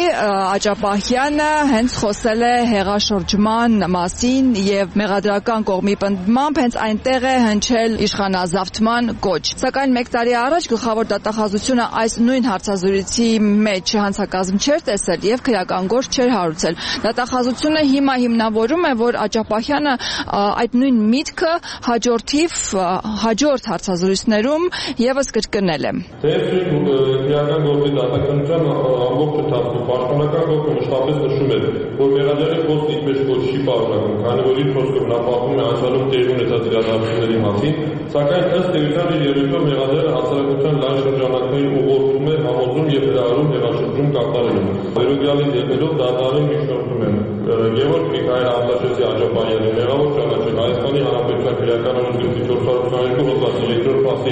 Հաճապահյանը հենց խոսել է հեղաշրջման մասին եւ մեղադրական կողմի պնդմամբ հենց այնտեղ է հնչել իշխանազավթման կոչ։ Սակայն մեկ տարի առաջ գլխավոր դատախազությունը այս նույն հարցազրույցի մեջ հանցակազմ չէր տեսել եւ քրեական գործ չէր հարուցել։ Դատախազությունը հիմա հիմնավորում է, որ Հաճապահյանը այդ նույն միտքը հաջորդիվ հաջորդ հարցազրույցներում եւս կրկնել է։ Քրեական գործի դատականության ամբողջ ընթացքում պաշտպանական կողմը մշտապես նշում է, որ մեղադրյալի խոսքը իբր ոչ չի պարունակում, քանի որ իր խոսքով նա պատմում է անցյալում տեղի ունեցած իրադարձությունների մասին, սակայն ըստ էության իր ելույթով մեղադրյալը հասարակության լայն շրջանակների ուղղորդում է, համոզում եւ հրահրում հեղաշրջում կատարելու։ Վերոդյալից ելնելով դատարանը միջնորդում են Գևորգ Միքայել Արտաշեսի Հաճապահյանի մեղավոր ճանաչել Հայաստանի Հանրապետության քրեական օրենսգրքի չորս հարյուր ութանասունյոթ հոդվածի երկրորդ մասի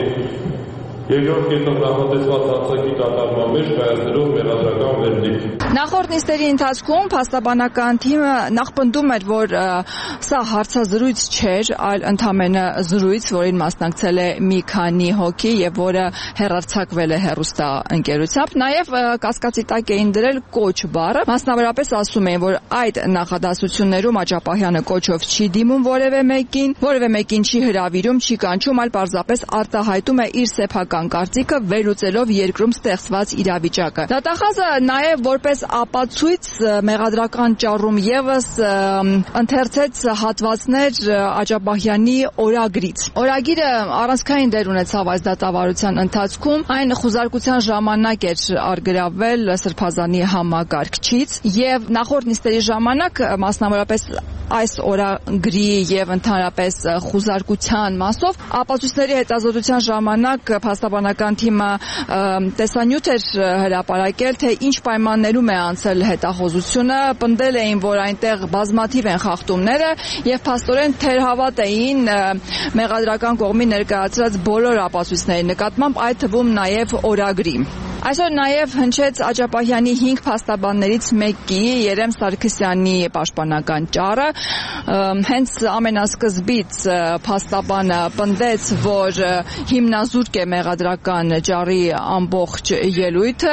Երկրորդ կետով նախատեսված հարցակի կատարման մեջ կայացնելով մեղադրական վերդիկտ։ Նախորդ նիստերի ընթացքում փաստաբանական թիմը նախ պնդում էր, որ սա հարցազրույց չէր, այլ ընդամենը զրույց, որին մասնակցել է մի քանի հոգի եւ որը հեռարձակվել է հեռուստաընկերությամբ։ Նաեւ կասկածի տակ էին դրել կոչ բառը, մասնավորապես ասում էին, որ այդ նախադասություններում Հաճապահյանը կոչով չի դիմում որևէ մեկին, որևէ մեկին չի հրավիրում, չի կանչում, այլ պարզապես արտահայտում է իր սեփական կարծիքը վերլուծելով երկրում ստեղծված իրավիճակը։ Դատախազը նաև որպես ապացույց մեղադրական ճառում եւս ընթերցեց հատվածներ Հաճապահյանի օրագրից։ Օրագիրը առանցքային դեր ունեցավ այս դատավարության ընթացքում, այն խուզարկության ժամանակ էր արգրավել Սրբազանի համակարգչից եւ նախորդ նիստերի ժամանակ մասնավորապես այս օրագրի եւ ընդհանրապես խուզարկության մասով ապացույցների հետազոտության ժամանակ փաստաբանական թիմը տեսանյութ էր հրապարակել, թե ինչ պայմաններում է անցել հետախոզությունը, պնդել էին, որ այնտեղ բազմաթիվ են խախտումները եւ փաստորեն թերհավատ էին մեղադրական կողմի ներկայացրած բոլոր ապացույցների նկատմամբ, այդ թվում նաեւ օրագրի։ Այսօր նաև հնչեց Հաճապահյանի հինգ փաստաբաններից մեկի Երեմ Սարգսյանի պաշտպանական ճառը։ Հենց ամենասկզբից փաստաբանը պնդեց, որ հիմնազուրկ է մեղադրական ճառի ամբողջ ելույթը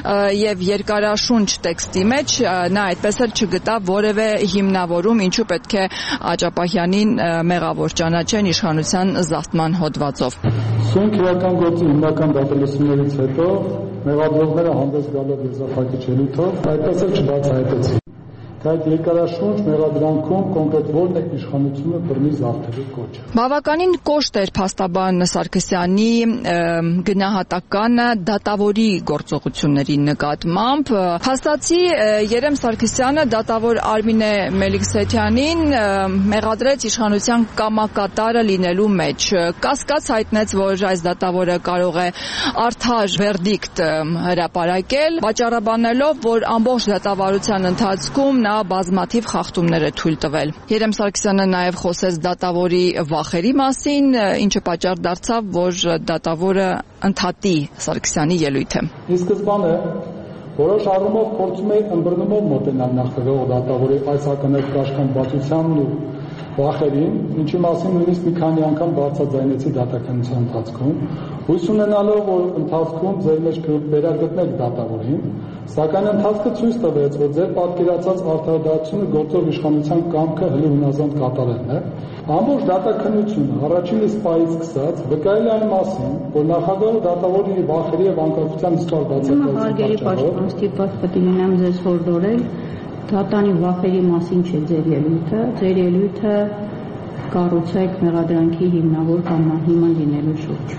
եւ երկարաշունչ տեքստի մեջ նա այդպես էլ չգտավ որևէ հիմնավորում, ինչու պետք է Հաճապահյանին մեղավոր ճանաչեն իշխանության զավթման հոդվածով։ Սույն քրեական գործի հիմնական դատելություններից հետո մեղադրողները հանդես գալով եզրափակիչ ելույթով այդպես էլ չբացահայտեցին։ թե այդ երկարաշունչ մեղադրանքում կոնկրետ որն է իշխանությունը բռնի զարդերի կոչը։ Բավականին կոշտ էր փաստաբան Սարգսյանի գնահատականը դատավորի գործողությունների նկատմամբ։ Փաստացի Երեմ Սարգսյանը դատավոր Արմինե Մելիքսեթյանին մեղադրեց իշխանության կամակատարը լինելու մեջ։ Կասկած հայտնեց, որ այս դատավորը կարող է արդար վերդիկտ հրապարակել, վաճառաբանելով, որ ամբողջ դատավարության ընթացքում նա բազմաթիվ խախտումներ է թույլ տվել։ Երեմ Սարգսյանը նաև խոսեց դատավորի վախերի մասին, ինչը պատճառ դարձավ, որ դատավորը ընդհատի Սարգսյանի ելույթը։ Ի սկզբանե որոշ առումով փորձում է ըմբռնումով մոտենալ նախագահ դատավորի այս ակնարկաշքան բացությանն ու վախերին, ինչի մասին նույնիսկ մի քանի անգամ բարձրաձայնեցի դատականության ընթացքում, հույս ունենալով, որ ընթացքում ձեր մեջ վերագտնեք դատավորին, սակայն ընթացքը ցույց տվեց, որ ձեր պատկերացած արդարադատությունը գործող իշխանության կամքը հլի հունազանդ կատարելն է։ Ամբողջ դատականությունը առաջին իսկ պահից սկսած վկայել է այն մասին, որ նախագահը դատավորի վախերի եւ անկարգության իսկար բացատրել պաշտպան ստիպված պետք է լինեմ ձեզ հորդորել դատանի վախերի մասին չէ ձեր ելույթը, ձեր ելույթը կառուցեք մեղադրանքի հիմնավոր կամ հիման լինելու շուրջ։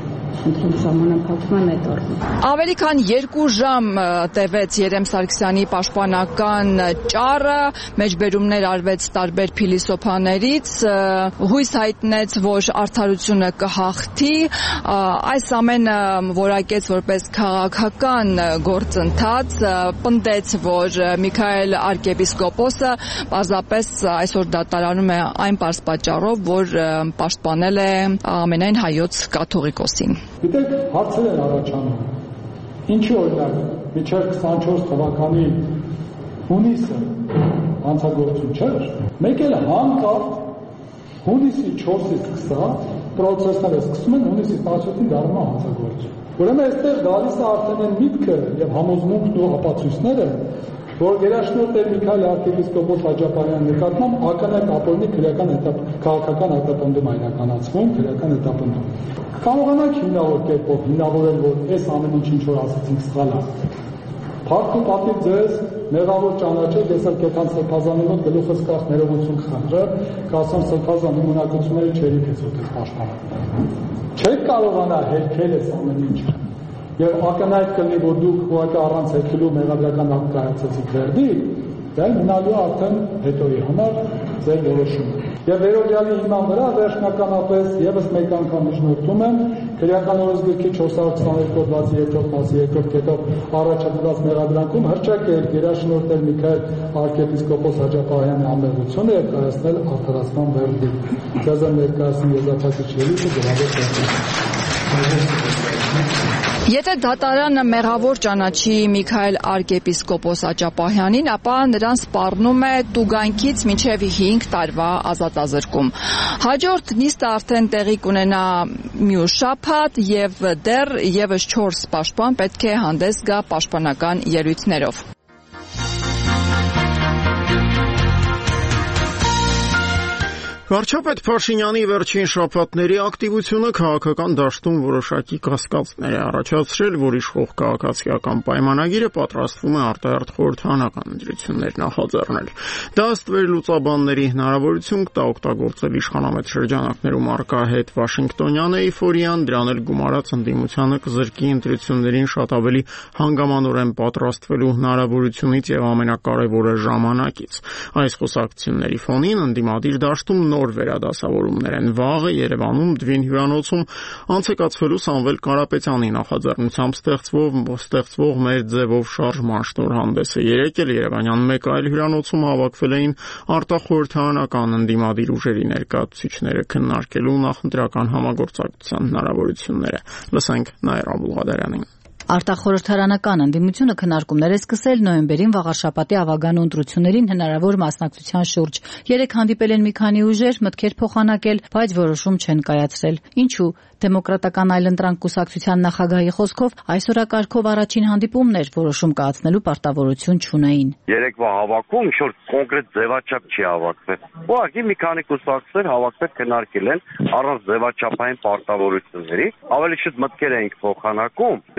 Ավելի քան երկու ժամ տևեց Երեմ Սարգսյանի պաշտպանական ճառը, մեջբերումներ արվեց տարբեր փիլիսոփաներից, հույս հայտնեց, որ արդարությունը կհաղթի, այս ամենը որակեց որպես քաղաքական գործընթաց, պնդեց, որ Միքայել arczepiskopos-ը պարզապես այսօր դատարանում է այն պարզ պատճառով, որ պաշտպանել է ամենայն հայոց կաթողիկոսին։ Գիտեք, հարցեր են առաջանում, ինչի օրինակ մինչև քսանչորս թվականի հունիսը հանցագործություն չէր, մեկ էլ հանկարծ հունիսի չորսից սկսած պրոցեսները սկսում են հունիսի տասնյոթին դառնում է հանցագործություն։ Ուրեմն այստեղ գալիս է արդեն այն միտքը եւ համոզմունքն ու ապացույցները, որ գերաշնորհ Տեր Միքայել arczepiskopos Աջափարյանի նկատմամբ ակնհայտ ապօրինի քրեական հետապ քաղաքական հետապնդում է իրականացվում, քրեական հետապնդում։ Կարողանանք հիմնավոր կերպով հիմնավորել, որ այս ամեն ինչ ինչ որ ասացինք սխալ է։ Փառք ու պատիվ ձեզ, մեղավոր ճանաչեք, ես էլ կեթան Սրբազանի մոտ գլուխս կախ ներողություն կխնդրը, կասեմ Սրբազան իմ ունակությունները չերիք ես ոդես պաշտպանել։ Չեք կարողանա հերքել այս ամեն ինչը։ Եվ ակնհայտ կլինի, որ դուք ուղղակի առանց հերքելու մեղադրական ակտ կայացեցիք վերդիկ, դա մնալու արդեն հետոյի համար ձեր որոշումը։ Եվ վերօրյալի հիման վրա վերջնականապես եւս մեկ անգամ միջնորդում եմ քրեական օրենսգրքի չորս հարյուր քսաներկու հոդվածի երկրորդ մասի երկրորդ կետով առաջադրված մեղադրանքում հրճակել գերաշնորհ Տեր Միքայել arczepiskopos Աջափարյանի անմեղությունը եւ կայացնել արդարացման վերդիկ։ Ձեզ ներկայացնում եզրափակիչ ելույթը գրավոր Եթե դատարանը մեղավոր ճանաչի Միքայել arczepiskopos Աջափարյանին, ապա նրան սպառնում է տուգանքից մինչև հինգ տարվա ազատազրկում։ Հաջորդ նիստը արդեն տեղի կունենա մյուս շաբաթ եւ դեռ եւս չորս պաշտպան պետք է հանդես գա պաշտպանական ելույթներով։ Վարչապետ Փաշինյանի վերջին շաբաթների ակտիվությունը քաղաքական դաշտում որոշակի կասկածներ է առաջացրել, որ իշխող քաղաքացիական պայմանագիրը պատրաստվում է արտահերթ խորհրդարանական ընտրություններ նախաձեռնել։ Դա ըստ վերլուծաբանների հնարավորություն կտա օգտագործել իշխանամետ շրջանակներում առկա հետ Վաշինգտոնյան էйֆորիան, դրան էլ գումարած ընդդիմությանը կզրկի ընտրություններին շատ ավելի հանգամանորեն պատրաստվելու հնարավորությունից եւ ամենակարևորը ժամանակից։ Այս խոսակցությունների ֆոնին ընդդիմադիր դաշտում նոր վերադասավորումներ են վաղը Երևանում Դվին հյուրանոցում անցկացվելու Սամվել Կարապետյանի նախաձեռնությամբ ստեղծվող ստեղծվող մեր ձևով շարժման շնորհանդեսը։ Երեկ էլ Երևանյան մեկ այլ հյուրանոցում հավաքվել էին արտախորհրդարանական ընդդիմադիր ուժերի ներկայացուցիչները քննարկելու նախընտրական համագործակցության հնարավորությունները։ Լսենք Նաիրա Բուլղադարյանին։ Արտախորհրդարանական ընդդիմությունը քննարկումներ է սկսել նոյեմբերին վաղարշաբաթի ավագանու ընտրություններին հնարավոր մասնակցության շուրջ։ Երեք հանդիպել են մի քանի ուժեր, մտքեր փոխանակել, բայց որոշում չեն կայացրել։ Ինչու՞։ Դեմոկրատական այլընտրանք կուսակցության նախագահի խոսքով այս օրակարգով առաջին հանդիպումն էր, որոշում կայացնելու պարտավորություն չունեին։ Երեկվա հավաքում ինչ-որ կոնկրետ ձևաչափ չի հավաքվել։ Ուղղակի մի քանի կուսակցներ հավաքվել քննարկել են առանց ձևաչափային պարտավորությունների, ավելի շուտ մտքեր էինք փոխանակում։ Ներկանային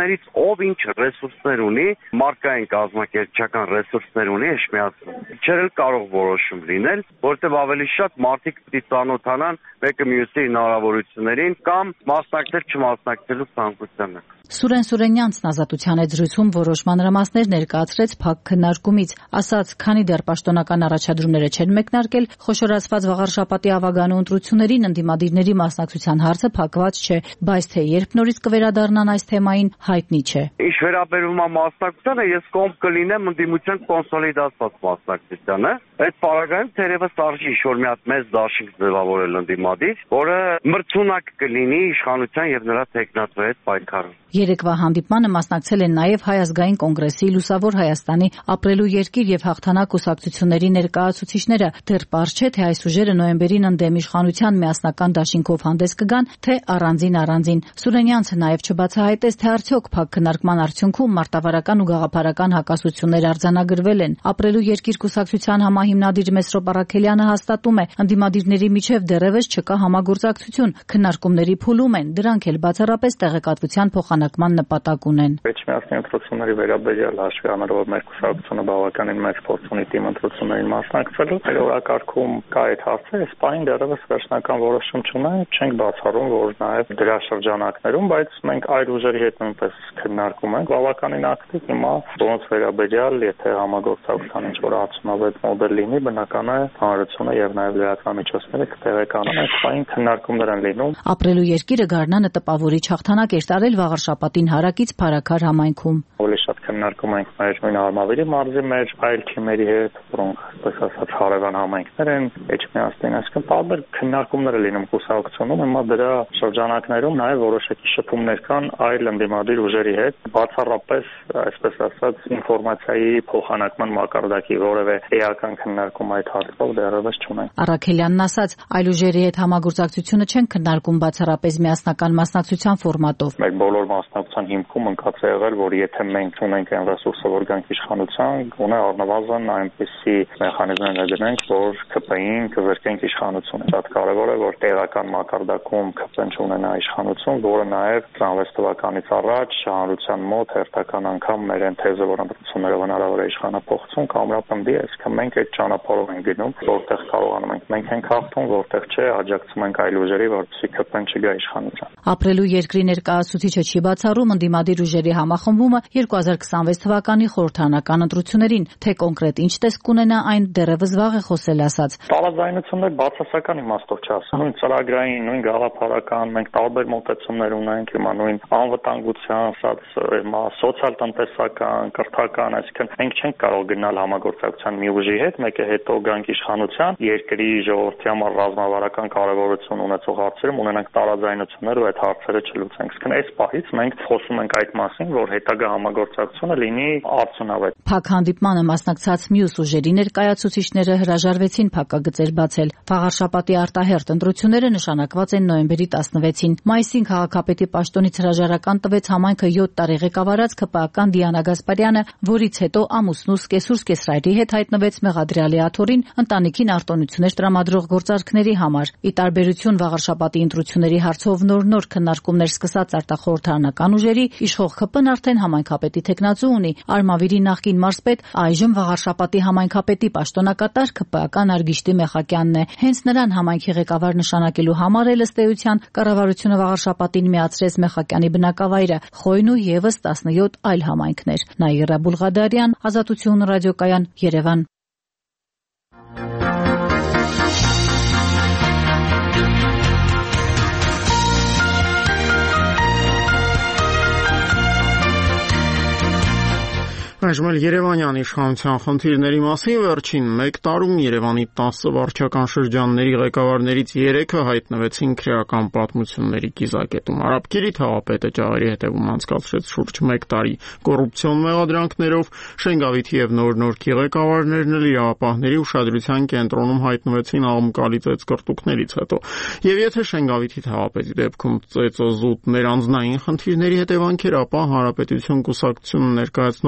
կառույցներից ով ինչ ռեսուրսներ ունի, մարկային կազմակերպչական ռեսուրսներ ունի, էջմիածնում։ Չէր էլ կարող որոշում լինել, որտեղ ավելի շատ մարդիկ պիտի ծանոթանան մեկը մյուսի հնարավորություններին կամ մասնակցել չմասնակցելու ցանկությանը։ Սուրեն Սուրենյանցն Ազատության հետ զրույցում որոշ մանրամասներ ներկայացրեց փակ քննարկումից, ասաց, քանի դեռ պաշտոնական առաջադրումները չեն մեկնարկել, խոշորացված վաղարշապատի ավագանու ընտրություններին ընդդիմադիրների մասնակցության հարցը փակված չէ, բայց թե երբ նորից կվերադառնան այս թեմային, հայտնի չէ։ Ինչ վերաբերում է մասնակցությանը, ես կողմ կլինեմ ընդդիմության կոնսոլիդացված մասնակցությանը։ Այդ պարագայում թերևս արժի ինչ-որ մի հատ մեծ դաշինք ձևավորել ընդդիմադիր, որը մրցունակ կլինի իշխանության եւ նրա տեխնատվի հետ պայքարում։ Երեկվա հանդիպմանը մասնակցել են նաև Հայ ազգային կոնգրեսի, Լուսավոր Հայաստանի, Ապրելու երկիր եւ Հաղթանակ կուսակցությունների ներկայացուցիչները։ Դեռ պարզ չէ, թե այս ուժերը նոյեմբերին ընդդեմ իշխանության միասնական դաշինքով հանդես կգան, թե առանձին-առանձին։ Սուրենյանցը նաև չբացահայտեց, թե արդյոք փակ քննարկման արդյունքում մարտավարական ու գաղափարական հակասություններ արձանագրվել են։ Ապրելու երկիր կուսակցության համահիմնադիր Մեսրոպ Առաքելյանը հաստատում է, ընդդիմադիրների միջև դեռևս չկա համագործակցություն, քննարկումների փուլում են, դրանք էլ բացառապես տեղեկատվության փոխանակման նպատակ ունեն։ Էջմիածնի ընտրությունների վերաբերյալ հաշվի առնելով, որ մեր կուսակցությունը բավականին մեծ փորձ ունի թիմ ընտրություններին մասնակցելու, մեր օրակարգում կա այդ հարցը, այս պահին դեռևս վերջնական որոշում չունենք, չենք բացառում, որ նաև դրա շրջանակներում, բայց մենք այլ ուժերի հետ նույնպես քննարկում ենք բավականին ակտիվ, հիմա ոնց վերաբերյալ, եթե համագործակցության ինչ-որ արդյունավետ մոդել լինի, բնական է հանրությունը եւ նաև լրատվամիջոցները կտեղեկանան, այս պահին քննարկումներ են լինում։ Ապրելու երկիրը Գարնանը տպավորիչ հաղթանակ էր տարել վաղարշապատին հարակից Փարաքար համայնքում։ Ավելի շատ քննարկում ենք մեր նույն Արմավիրի մարզի մեր այլ թիմերի հետ, որոնք այսպես ասած հարևան համայնքներ են, Էջմիածնին, այսինքն տարբեր քննարկումներ են լինում կուսակցությունում, հիմա դրա շրջանակներում նաև որոշակի շփումներ կան այլ ընդդիմադիր ուժերի հետ, բացառապես այսպես ասած ինֆորմացիայի փոխանակման մակարդակի որևէ էական քննարկում այդ հարցով դեռևս չունենք։ Առաքելյանն ասաց, այլ ուժերի հետ համագործակցությունը չեն քննարկում բացառապես միասնական մասնակցության ֆորմատով։ Մեր բոլոր մասնակցության հիմքում ընկած է եղել, որ եթե մենք ունենք այն ռեսուրսը, որ գանք իշխանության, ունե առնվազն այնպիսի մեխանիզմներ ներդնենք, որ ԿՊ-ին կզրկենք իշխանությունը։ Շատ կարևոր է, որ տեղական մակարդակում ԿՊ-ն չունենա իշխանություն, որը նաև տասնվեց թվականից առաջ հանրության մոտ հերթական անգամ մեր այն թեզը, որ ընտրություններով հնարավոր է իշխանափոխություն, կամրապնդի, այսինքն մենք այդ ճանապարհով ենք գնում, որտեղ կարողանում ենք մենք ենք հաղթում, որտեղ չէ, աջակցում ենք այլ ուժերի, որպեսզի ԿՊ-ն չգա իշխանության։ Ապրելու երկրի ներկայացուցիչը չի բացառում ընդդիմադիր ուժերի համախմբումը երկու հազար քսանվեց թվականի խորհրդարանական ընտրություններին, թե կոնկրետ ինչ տեսք կունենա այն դեռևս վաղ է խոսել ասաց։ Տարաձայնություններ բացասական իմաստով չասեմ, նույն ծրագրային, նույն գաղափարական, մենք տարբեր մոտեցումներ ունենք, հիմա նույն անվտանգության, ասած, հիմա սոցիալ-տնտեսական, կրթական, այսինքն մենք չենք կարող գնալ համագործակցության մի ուժի հետ, մեկը հետո գանք իշխանության, երկրի ժողովրդի համար ռազմավարական կարևորություն ունեցող հարցերում ունենանք տարաձայնություններ ու այդ հարցերը չլուծենք։ Այսինքն այս պահից մենք խոսում ենք այդ մասին, որ հետագա համագործակցությունը լինի արդյունավետ։ Փակ հանդիպմանը մասնակցած մյուս ուժերի ներկայացուցիչները հրաժարվեցին փակագծեր բացել։ Վաղարշապատի արտահերթ ընտրությունները նշանակված են նոյեմբերի տասնվեցին։ Մայիսին քաղաքապետի պաշտոնից հրաժարական տվեց համայնքը յոթ տարի ղեկավարած ԿՊԱ-ական Դիանա Գասպարյանը, որից հետո ամուսնու Սկեսուր Սկեսրայրի հետ հայտնվեց Մեղադրյալի աթոռին ընտանիքին արտոնություններ տրամադրող գործարքների համար։ Ի տարբերություն Վաղարշապատի ընտրությունների հարցով նոր-նոր քննարկումներ սկսած արտախորհրդարանական ուժերի, իշխող ԿՊ-ն արդեն համայնքապետի թեկնածու ունի։ Արմավիրի նախկին մարզպետ, այժմ Վաղարշապատի համայնքապետի պաշտոնակատար ԿՊԱ-ական Արգիշտի Մեխակյանն է։ Հենց նրան համայնքի ղեկավար նշանակելու համար էլ ըստ էության կառավարությունը Վաղարշապատին միացրեց Մեխակյանի բնակավայրը, Խոյն ու եւս տասնյոթ այլ համայնքներ։ Նաիրա Բուլղադարյան, Ազատություն ռադիոկայան, Երևան։ Այժմ էլ Երևանյան իշխանության խնդիրների մասին վերջին մեկ տարում Երևանի տասը վարչական շրջանների ղեկավարներից երեքը հայտնվեցին քրեական պատմությունների կիզակետում։ Արաբկիրի թաղապետը ճաղերի հետևում անցկացրեց շուրջ մեկ տարի կոռուպցիոն մեղադրանքներով, Շենգավիթի եւ Նոր-Նորքի ղեկավարներն էլ իրավապահների ուշադրության կենտրոնում հայտնվեցին աղմկալի ծեծկռտուքներից հետո։ Եվ եթե Շենգավիթի թաղապետի դեպքում ծեծոզուտ ներանձնային խնդիրների հետևանքեր, ապա Հանրապետություն կուսակցությունը ներկայացնող նոր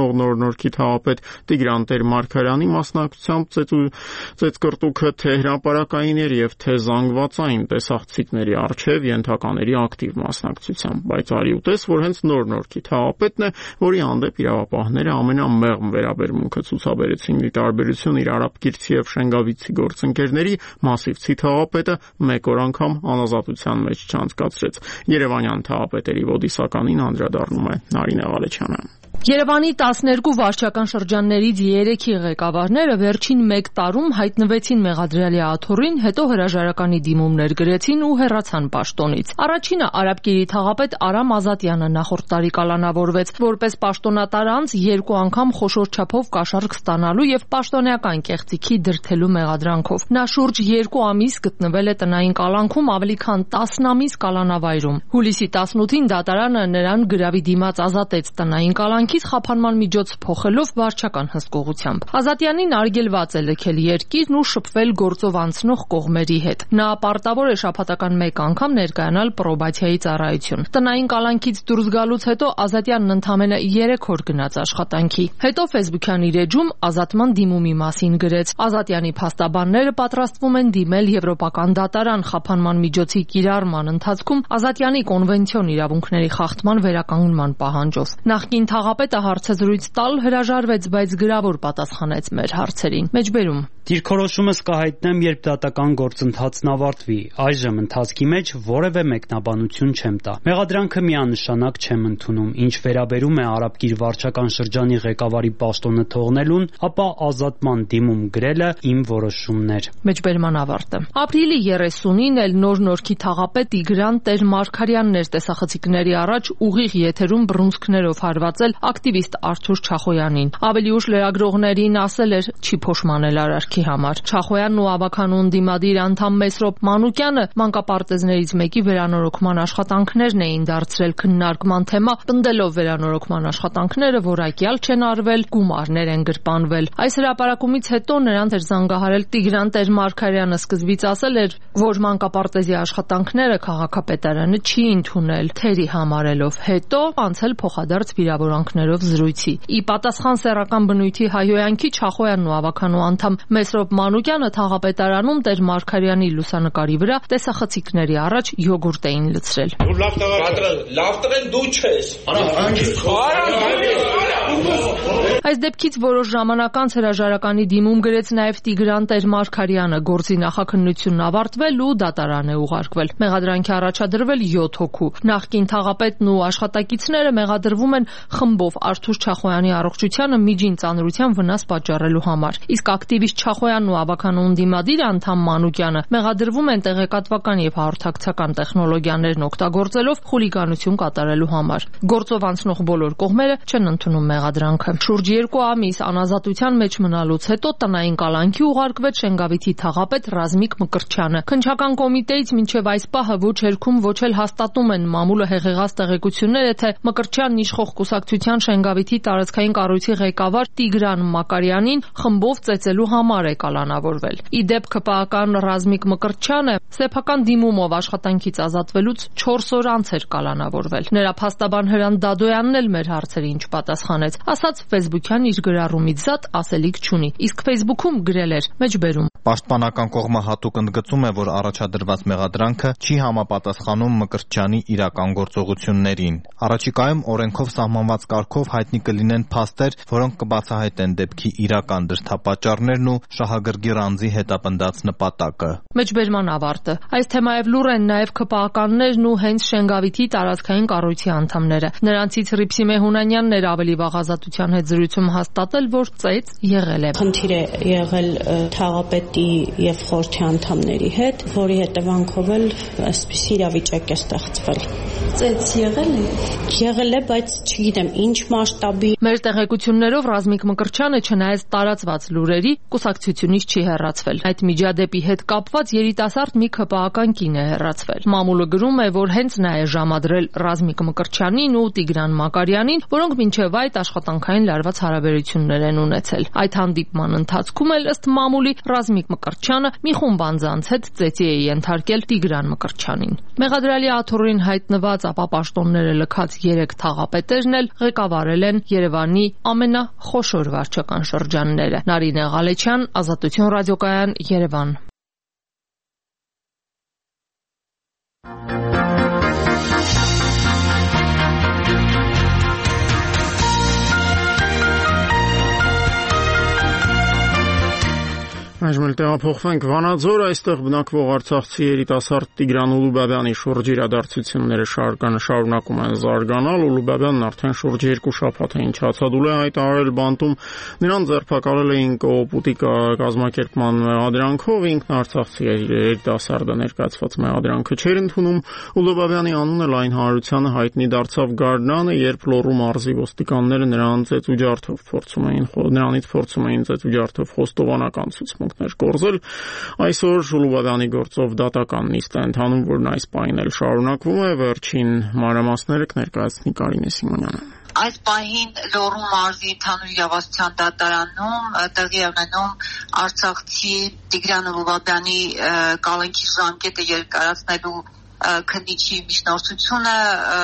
նոր-նորքի թաղապետ Տիգրան Տեր-Մարգարյանի մասնակցությամբ ծեծկռտուքը թե հրապարակային էր եւ թե զանգվածային տեսախցիկների արչեւ ենթակաների ակտիվ մասնակցությամբ, բայց արի ուտես, որ հենց նոր-նորքի թաղապետն է, որի հանդեպ իրավապահները ամենամեղմ վերաբերմունքը ցուցաբերեցին՝ ի տարբերություն իր արաբկիրցի եւ շենգավիցի գործընկերների, Մասիվցի թաղապետը մեկ օր անգամ անազատության մեջ չանցկացրեց։ Երևանյան թաղապետերի ոդիսականին անդրադառնում է Նարինե Ղալեչյանը։ Երևանի տասներկու վարչական շրջաններից երեքի ղեկավարները վերջին մեկ տարում հայտնվեցին մեղադրյալի աթոռին, հետո հրաժարականի դիմումներ գրեցին ու հեռացան պաշտոնից։ Առաջինը արաբկիրի թաղապետ Արամ Ազատյանը նախորդ տարի կալանավորվեց, որպես պաշտոնատար անձ երկու անգամ խոշոր չափով կաշառք ստանալու եւ պաշտոնեական կեղծիքի դրդելու մեղադրանքով։ Նա շուրջ երկու ամիս գտնվել է տնային կալանքում, ավելի քան տասն ամիս կալանավայրում։ Հուլիսի տասնութին դատարանը նրան գրավի դիմաց ազատեց տնային կալանքից խափանման միջոց փոխելով վարչական հսկողությամբ։ Ազատյանին արգելված է լքել երկիրն ու շփվել գործով անցնող կողմերի հետ։ Նա պարտավոր է շաբաթական մեկ անգամ ներկայանալ պրոբացիայի ծառայություն։ Տնային կալանքից դուրս գալուց հետո Ազատյանն ընդամենը երեք օր գնաց աշխատանքի։ Հետո Facebook-յան իր էջում ազատման դիմումի մասին գրեց։ Ազատյանի փաստաբանները պատրաստվում են դիմել Եվրոպական դատարան խափանման միջոցի կիրառման ընթացքում Ազատյանի կոնվենցիոն իրավունքների խախտման վերականգնման պահանջով։ Նախկին թաղապետը հարցազրույց տալ հրաժարվեց, բայց գրավոր պատասխանեց մեր հարցերին։ Մեջբերում Դիրքորոշումս կհայտնեմ, երբ դատական գործընթացն ավարտվի։ Այժմ ընթացքի մեջ որևէ մեկնաբանություն չեմ տա։ Մեղադրանքը միանշանակ չեմ ընդունում։ Ինչ վերաբերում է արաբկիր վարչական շրջանի ղեկավարի պաշտոնը թողնելուն, ապա ազատման դիմում գրելը իմ որոշումն էր։ Մեջբերման ավարտը։ Ապրիլի երեսունին էլ նոր-նորքի թաղապետ Տիգրան Տեր-Մարգարյանն էր տեսախցիկների առաջ ուղիղ եթերում բռունցքներով հարվածել ակտիվիստ Արթուր Չախոյանին։ Ավելի ուշ լրագրողներին ասել էր՝ չի փոշմանել արարքի համար։ Չախոյանն ու ավականու ընդդիմադիր անդամ Մեսրոպ Մանուկյանը մանկապարտեզներից մեկի վերանորոգման աշխատանքներն էին դարձրել քննարկման թեմա, պնդելով վերանորոգման աշխատանքները որակյալ չեն արվել, գումարներ են գրպանվել։ Այս հրապարակումից հետո նրանց էր զանգահարել Տիգրան Տեր-Մարգարյանը, սկզբից ասել էր, որ մանկապարտեզի աշխատանքները քաղաքապետարանը չի ընդունել, թերի համարելով, հետո անցել փոխադարձ վիրավորանքներով զրույցի։ Ի պատասխան սեռական բնույթի հայհոյանքի Չախոյանն ու ավականու անդամ Մեսրոպ Մանուկյանը թաղապետարանում Տեր-Մարգարյանի լուսանկարի վրա տեսախցիկների առաջ յոգուրտ էին լցրել։ Լավ տղեն դու չես։ Այս դեպքից որոշ ժամանակ անց հրաժարականի դիմում գրեց նաև Տիգրան Տեր-Մարգարյանը, գործի նախաքննությունն ավարտվել ու դատարան է ուղարկվել։ Մեղադրանքի առաջադրվել յոթ հոգու։ Նախկին թաղապետն ու աշխատակիցները մեղադրվում են խմբով Արթուր Չախոյանի առողջությանը միջին ծանրության վնաս պատճառելու համար։ Իսկ ակտիվիստ Չախոյանն ու ավականու ընդդիմադիր անդամ Մանուկյանը մեղադրվում են տեղեկատվական եւ հաղորդակցական տեխնոլոգիաներն օգտագործելով խուլիգանություն կատարելու համար։ Գործով անցնող բոլոր կողմերը չեն ընդունում մեղադրանքը։ Շուրջ երկու ամիս անազատության մեջ մնալուց հետո տնային կալանքի ուղարկվեց Շենգավիթի թաղապետ Ռազմիկ Մկրտչյանը։ Քննչական կոմիտեից մինչև այս պահը ոչ երգում, ոչ էլ հաստատում են մամուլը հեղեղած տեղեկությունները, թե Մկրտչյանն իշխող կուսակցության Շենգավիթի տարածքային կառույցի ղեկավար Տիգրան Մակարյանին խմբով ծեծելու համար է կալանավորվել։ Ի դեպ ԿՊԱ-ական Ռազմիկ Մկրտչյանը սեփական դիմումով աշխատանքից ազատվելուց չորս օր անց էր կալանավորվել։ Նրա փաստաբան Հրանտ Դադոյանն էլ մեր հարցերին չպատասխանեց, ասաց Facebook-յան իր գրառումից զատ ասելիք չունի, իսկ Facebook-ում գրել էր մեջբերում։ Պաշտպանական կողմը հատուկ ընդգծում է, որ առաջադրված մեղադրանքը չի համապատասխանում Մկրտչյանի իրական գործողություններին։ Առաջիկայում օրենքով սահմանված կարգով հայտնի կլինեն փաստեր, որոնք կբացահայտեն դեպքի իրական դրդապատճառներն ու շահագրգիռ անձի հետապնդած նպատակը։ Մեջբերման ավարտը։ Այս թեմայով լուռ են նաև ԿՊԱ-ականներն ու հենց Շենգավիթի տարածքային կառույցի անդամները։ Նրանցից Ռիփսիմե Հունանյանն էր ավելի վաղ Ազատության հետ զրույցում հաստատել, որ ծեծ եղել է։ Խնդիր է եղել թաղապետի եւ խորհրդի անդամների հետ, որի հետևանքով էլ այսպիսի իրավիճակ է ստեղծվել։ Ծեծ եղել է։ Եղել է, բայց չգիտեմ ինչ մասշտաբի։ Մեր տեղեկություններով Ռազմիկ Մկրտչյանը չնայած տարածված լուրերի կուսակցությունից չի հեռացվել։ Այդ միջադեպի հետ կապված երիտասարդ մի ԿՊԱ-ական կին է հեռացվել։ Մամուլը գրում է, որ հենց նա է ժամադրել Ռազմիկ Մկրտչյանին ու Տիգրան Մակարյանին, որոնք մինչև այդ աշխատանքային լարված հարաբերություններ են ունեցել։ Այդ հանդիպման ընթացքում էլ ըստ մամուլի Ռազմիկ Մկրտչյանը մի խումբ անձանց հետ ծեծի է ենթարկել Տիգրան Մկրտչյանին։ Մեղադրյալի աթոռին հայտնված կենսապապաշտոնները լքած երեք թաղապետերն էլ ղեկավարել են Երևանի ամենախոշոր վարչական շրջանները։ Նարինե Ղալեչյան, Ազատություն ռադիոկայան, Երևան։ Այժմ էլ տեղափոխվենք Վանաձոր, այստեղ բնակվող արցախցի երիտասարդ Տիգրան Ուլուբաբյանի շուրջ իրադարձությունները շարունակում են զարգանալ։ Ուլուբաբյանն արդեն շուրջ երկու շաբաթ է ինչ հացադուլ է հայտարարել բանտում։ Նրան ձերբակալել էին կոոպուտի կազմակերպման մեղադրանքով, ինքն արցախցի երիտասարդը ներկայացված մեղադրանքը չէր ընդունում։ Ուլուբաբյանի անունը լայն հանրությանը հայտնի դարձավ գարնանը, երբ Լոռու մարզի ոստիկանները նրան ծեծուջարդով փորձում էին նրանից փորձում էին ծեծուջարդով խոստովանական ցուցմունք գործել։ Այսօր Ուլուբաբյանի գործով դատական նիստ է ընթանում, որն այս պահին էլ շարունակվում է։ Վերջին մանրամասները կներկայացնի Կարինե Սիմոնյանը։ Այս պահին Լոռու մարզի ընդհանուր իրավասության դատարանում տեղի է ունենում արցախցի Տիգրան Ուլուբաբյանի կալանքի ժամկետը երկարացնելու քննիչի միջնորդությունը։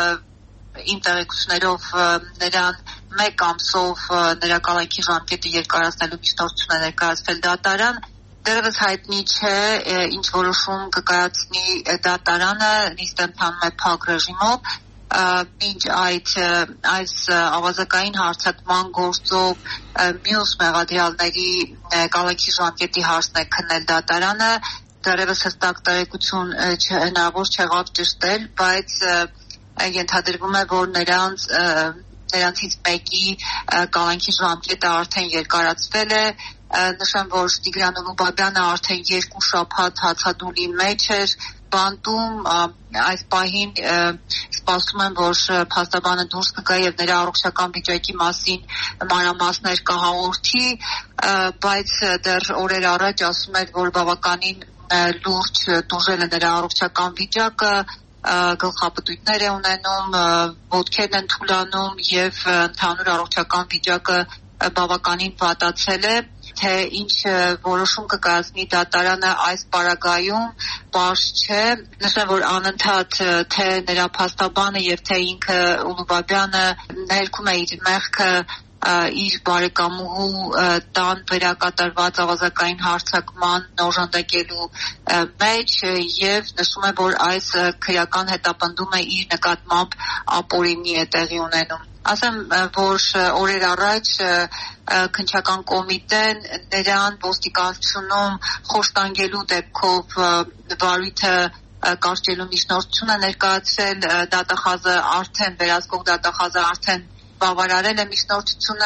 Իմ տեղեկություններով նրան մեկ ամսով նրա կալանքի ժամկետը երկարացնելու միջնորդություն է ներկայացվել դատարան։ Դեռևս հայտնի չէ ինչ որոշում կկայացնի դատարանը, նիստը ընթանում է փակ ռեժիմով։ Մինչ այդ այս ավազակային հարձակման գործով մյուս մեղադրյալների կալանքի ժամկետի հարցն է քննել դատարանը։ Դեռևս հստակ տեղեկություն հնարավոր չեղավ ճշտել, բայց ենթադրվում է, որ նրանց նրանցից մեկի կալանքի ժամկետը արդեն երկարացվել է։ Նշեմ, որ Տիգրան Ուլուբաբյանը արդեն երկու շաբաթ հացադուլի մեջ էր բանտում։ Այս պահին սպասում են, որ փաստաբանը դուրս կգա եւ նրա առողջական վիճակի մասին մանրամասներ կհաղորդի, բայց դեռ օրեր առաջ ասում էր, որ բավականին լուրջ տուժել է նրա առողջական վիճակը, գլխապտույտներ է ունենում, ոտքերն են թուլանում եւ ընդհանուր առողջական վիճակը բավականին վատացել է։ Թե ինչ որոշում կկայացնի դատարանը այս պարագայում պարզ չէ։ Նշեմ, որ անընդհատ թե նրա փաստաբանը եւ թե ինքը Ուլուբաբյանը ներքում է իր մեղքը իր բարեկամուհու տան վերակատարված ավազակային հարձակման օժանդակելու մեջ եւ նշում է, որ այս քրեական հետապնդումը իր նկատմամբ ապօրինի է տեղի ունենում։ Ասեմ, որ օրեր առաջ քննչական կոմիտեն նրան ոստիկանությունում խոշտանգելու դեպքով վարույթը կարճելու միջնորդություն է ներկայացրել, դատախազը արդեն վերահսկող դատախազը արդեն բավարարել է միջնորդությունը։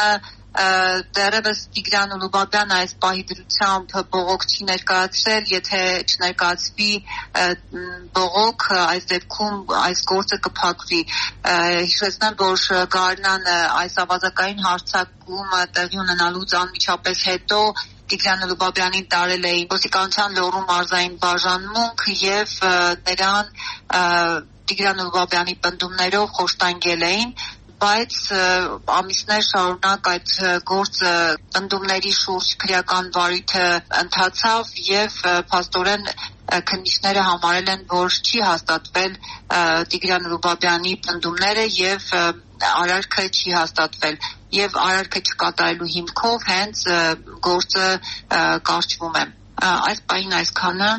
Դեռևս Տիգրան Ուլուբաբյանը այս պահի դրությամբ բողոք չի ներկայացրել, եթե չներկայացվի բողոք, այս դեպքում այս գործը կփակվի։ Հիշեցնեմ, որ գարնանը այս ավազակային հարձակումը տեղի ունենալուց անմիջապես հետո Տիգրան Ուլուբաբյանին տարել էին ոստիկանության Լոռու մարզային բաժանմունք եւ նրան Տիգրան Ուլուբաբյանի պնդումներով խոշտանգել էին, բայց ամիսներ շարունակ այդ գործը պնդումների շուրջ քրեական վարույթը ընթացավ եւ փաստորեն քննիչները համարել են, որ չի հաստատվել Տիգրան Ուլուբաբյանի պնդումները եւ արարքը չի հաստատվել եւ արարքը չկատարելու հիմքով հենց գործը կարճվում է։ Այս պահին այսքանը։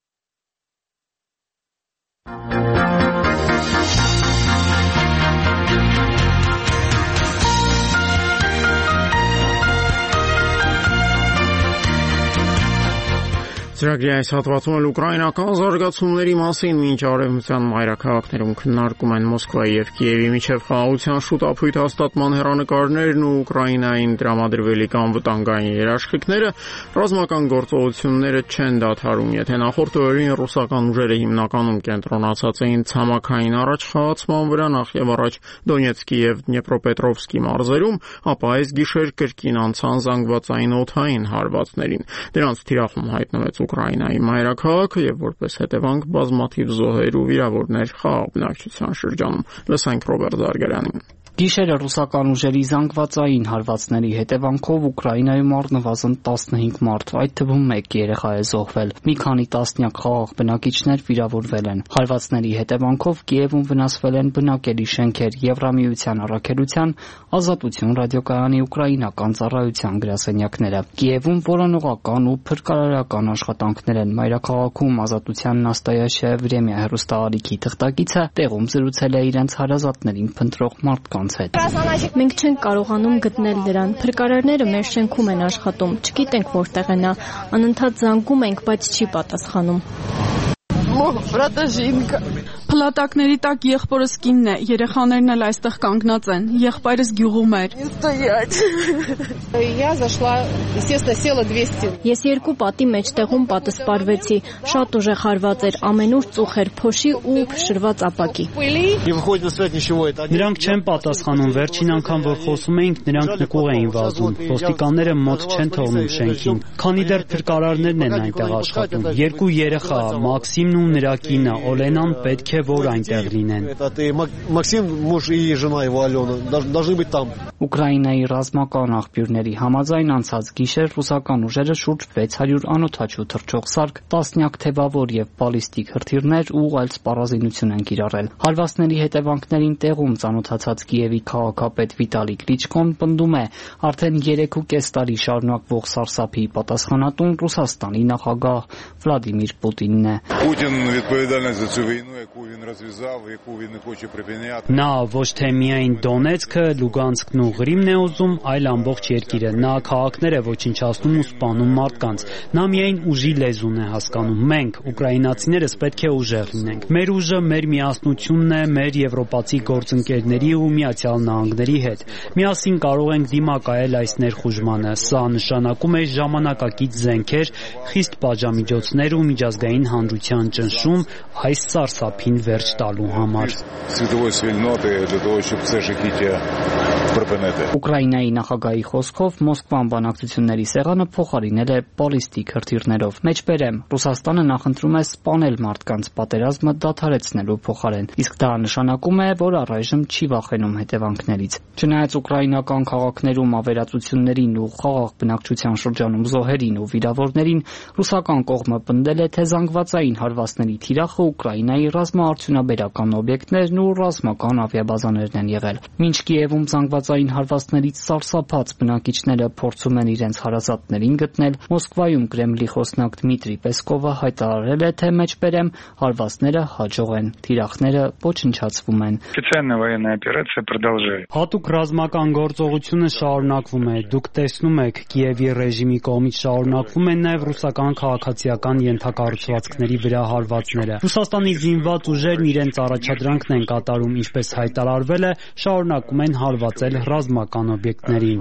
Ծրագրի այս հատվածում էլ ուկրաինական զարգացումների մասին մինչ արևմտյան մայրաքաղաքներում քննարկում են Մոսկվայի եւ Կիևի միջև խաղաղության շուտ ապույտ հաստատման հեռանկարներն ու Ուկրաինային տրամադրվելիք անվտանգային երաշխիքները, ռազմական գործողությունները չեն դադարում։ Եթե նախորդ օրերին ռուսական ուժերը հիմնականում կենտրոնացած էին ցամաքային առաջխաղացման վրա, նախ եւ առաջ Դոնեցկի եւ Դնեպրոպետրովսկի մարզերում, ապա այս գիշեր կրկին անցան զանգվածային օդային հարվածներին։ Դրանց թիրախում հայտնվեց Ուկրաինայի մայրաքաղաքը եւ որպես հետևանք բազմաթիվ զոհեր ու վիրավորներ խաղաղ բնակչության շրջանում։ Լսենք Ռոբերտ Զարգարյանին։ Գիշերը ռուսական ուժերի զանգվածային հարվածների հետևանքով Ուկրաինայում առնվազն տասնհինգ մարդ, այդ թվում մեկ երեխա է զոհվել։ Մի քանի տասնյակ խաղաղ բնակիչներ վիրավորվել են։ Հարվածների հետևանքով Կիևում վնասվել են բնակելի շենքեր։ Եվրամիության առաքելության Ազատություն ռադիոկայանի ուկրաինական ծառայության գրասենյակները։ Կիևում որոնողական ու փրկարարական աշխատանքներ են։ Մայրաքաղաքում Ազատության Նաստայաշե Վրեմիա հեռուստաալիքի թղթակիցը տեղում զրուցել է իրենց հարազատներին փնտրող մարդկանց հետ։ Մենք չենք կարողանում գտնել նրան։ Փրկարարները մեր շենքում են աշխատում։ Չգիտենք որտեղ է նա։ Անընդհատ զանգում ենք, բայց չի պատասխանում։ Փլատակների տակ եղբորս կինն է, երեխաներն էլ այստեղ կանգնած են, եղբայրս գյուղում էր։ Ես երկու պատի մեջտեղում պատսպարվեցի, շատ ուժեղ հարված էր, ամենուր ծուխ էր, փոշի ու փշրված ապակի։ Նրանք չեն պատասխանում, վերջին անգամ որ խոսում էինք, նրանք նկուղ էին վազում, ոստիկանները մոտ չեն թողնում շենքին, քանի դեռ փրկարարներն են այնտեղ աշխատում, երկու երեխա, Մաքսիմն ու նրա կինը Օլենան պետք է որ այնտեղ լինեն։ Ուկրաինայի ռազմական աղբյուրների համաձայն անցած գիշեր ռուսական ուժերը շուրջ վեց հարյուր անօդաչու թռչող սարք, տասնյակ թևավոր եւ բալիստիկ հրթիռներ ու այլ սպառազինություն են կիրառել։ Հարվածների հետևանքներին տեղում ծանոթացած Կիևի քաղաքապետ Վիտալի Կլիչկոն պնդում է, արդեն երեք ու կես տարի շարունակվող սարսափի պատասխանատուն Ռուսաստանի նախագահ Վլադիմիր Պուտինն է։ Նա ոչ թե միայն Դոնեցկը, Լուգանսկն ու Ղրիմն է ուզում, այլ ամբողջ երկիրը։ Նա քաղաքներ է ոչնչացնում ու սպանում մարդկանց։ Նա միայն ուժի լեզուն է հասկանում։ Մենք, ուկրաինացիներս, պետք է ուժեղ լինենք։ Մեր ուժը մեր միասնությունն է, մեր եվրոպացի գործընկերների ու Միացյալ Նահանգների հետ։ Միասին կարող ենք դիմակայել այս ներխուժմանը։ Սա նշանակում է ժամանակակից զենքեր, խիստ պատժամիջոցներ ու միջազգային հանրության ճնշում այս սարսափին վերջ տալու համար։ Ուկրաինայի նախագահի խոսքով Մոսկվան բանակցությունների սեղանը փոխարինել է բալիստիկ հրթիռներով։ Մեջբերեմ, Ռուսաստանը նախընտրում է սպանել մարդկանց պատերազմը դադարեցնելու փոխարեն, իսկ դա նշանակում է, որ առայժմ չի վախենում հետևանքներից։ Չնայած ուկրաինական քաղաքներում ավերածություններին ու խաղաղ բնակչության շրջանում զոհերին ու վիրավորներին, ռուսական կողմը պնդել է, թե զանգվածային հարվածների թիրախը Ուկրաինայի ռազմաարդյունաբերական օբյեկտներն ու ռազմական ավիաբազաներն են եղել։ Մինչ Կիևում զանգվածային հարվածներից սարսափած բնակիչները փորձում են իրենց հարազատներին գտնել, Մոսկվայում Կրեմլի խոսնակ Դմիտրի Պեսկովը հայտարարել է, թե մեջբերեմ հարվածները հաջող են, թիրախները ոչնչացվում են։ Հատուկ ռազմական գործողությունը շարունակվում է։ Դուք տեսնում եք, Կիևի ռեժիմի կողմից շարունակվում են նաև ռուսական քաղաքացիական ենթակառուցվածքների վրա հարվածները։ Ռուսաստանի զինված ուժերն իրենց առաջադրանքն են կատարում, ինչպես հայտարարվել է, շարունակում են հարվածել ռազմական օբյեկտներին։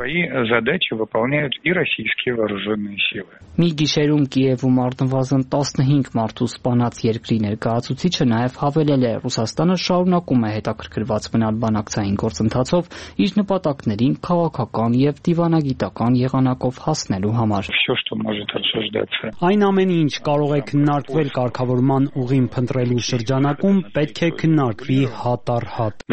Մի գիշերում Կիևում առնվազն տասնհինգ մարդու սպանած երկրի ներկայացուցիչը նաև հավելել է, Ռուսաստանը շարունակում է հետաքրքրված մնալ բանակցային գործընթացով իր նպատակներին քաղաքական եւ դիվանագիտական եղանակով հասնելու համար։ Այն ամենը, ինչ կարող է քննարկվել կարգավորման ուղին փնտրելու շրջանակում, պետք է քննարկվի հատ առ հատ։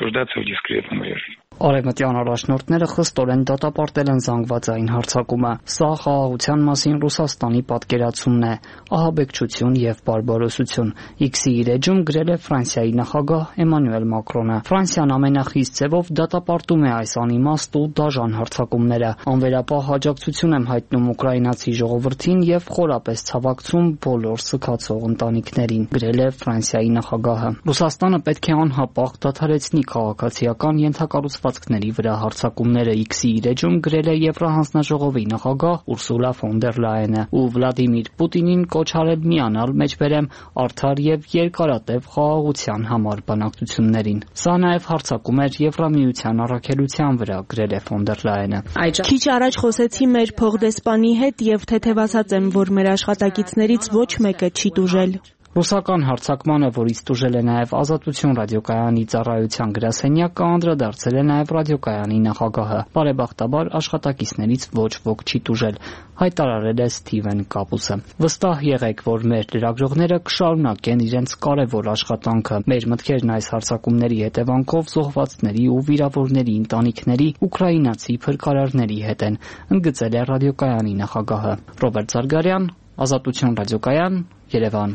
Արևմտյան առաջնորդները խստորեն դատապարտել են զանգվածային հարձակումը։ Սա խաղաղության մասին Ռուսաստանի պատկերացումն է, ահաբեկչություն եւ բարբարոսություն։ X-ի իր էջում գրել է Ֆրանսիայի նախագահ Էմանուել Մակրոնը։ Ֆրանսիան ամենախիստ ձևով դատապարտում է այս անիմաստ ու դաժան հարձակումները։ Անվերապահ աջակցություն եմ հայտնում ուկրաինացի ժողովրդին եւ խորապես ցավակցում բոլոր սգացող ընտանիքներին, գրել է Ֆրանսիայի նախագահը։ Ռուսաստանը պետք է անհապաղ դադարեցնի քաղաքացիական ենթակառուցվածքների վրա հարձակումները, X-ի իր էջում գրել է Եվրահանձնաժողովի նախագահ Ուրսուլա ֆոն դեր Լայենը ու Վլադիմիր Պուտինին կոչ արել միանալ մեջբերեմ արդար եւ երկարատև խաղաղության համար բանակցություններին։ Սա նաեւ հարձակում էր Եվրամիության առաքելության վրա, գրել է ֆոն դեր Լայենը։ Քիչ առաջ խոսեցի մեր փոխդեսպանի հետ եւ թեթևացած եմ, որ մեր աշխատակիցներից ոչ մեկը չի տուժել։ Ռուսական հարձակմանը, որից տուժել է նաև Ազատություն ռադիոկայանի ծառայության գրասենյակը, անդրադարձել է նաև ռադիոկայանի նախագահը։ Բարեբախտաբար աշխատակիցներից ոչ ոք չի տուժել, հայտարարել է Սթիվեն Կապուսը։ Վստահ եղեք, որ մեր լրագրողները կշարունակեն իրենց կարևոր աշխատանքը։ Մեր մտքերն այս հարձակումների հետևանքով զոհվածների ու վիրավորների ընտանիքների ուկրաինացի փրկարարների հետ են, ընդգծել է ռադիոկայանի նախագահը։ Ռոբերտ Զարգարյան, Ազատություն ռադիոկայան, Երևան։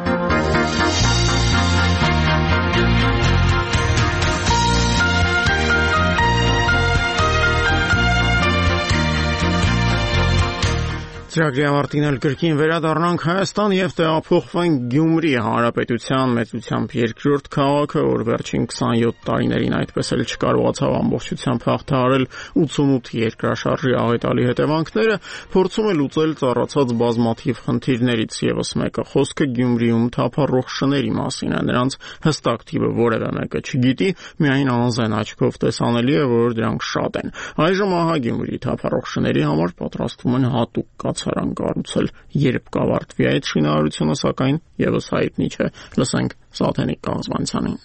Ծրագրի ավարտին էլ կրկին վերադառնանք Հայաստան եւ տեղափոխվենք Գյումրի Հանրապետության մեծությամբ երկրորդ քաղաքը, որ վերջին քսանյոթ տարիներին այդպես էլ չկարողացավ ամբողջությամբ հաղթահարել ութսունութ երկրաշարժի աղետալի հետևանքները, փորձում է լուծել ծառացած բազմաթիվ խնդիրներից եւս մեկը։ Խոսքը Գյումրիում թափառող շների մասին է, նրանց հստակ թիվը որևէ մեկը չգիտի, միայն անզեն աչքով տեսանելի է, որ դրանք շատ են։ Այժմ ահա Գյումրի թափառող շների համար պատրաստվում են հատուկ կացարան կառուցել, երբ կավարտվի այդ շինարարությունը, սակայն եւս հայտնի չէ։ Լսենք Սաթենիկ Կաղզմանցյանին։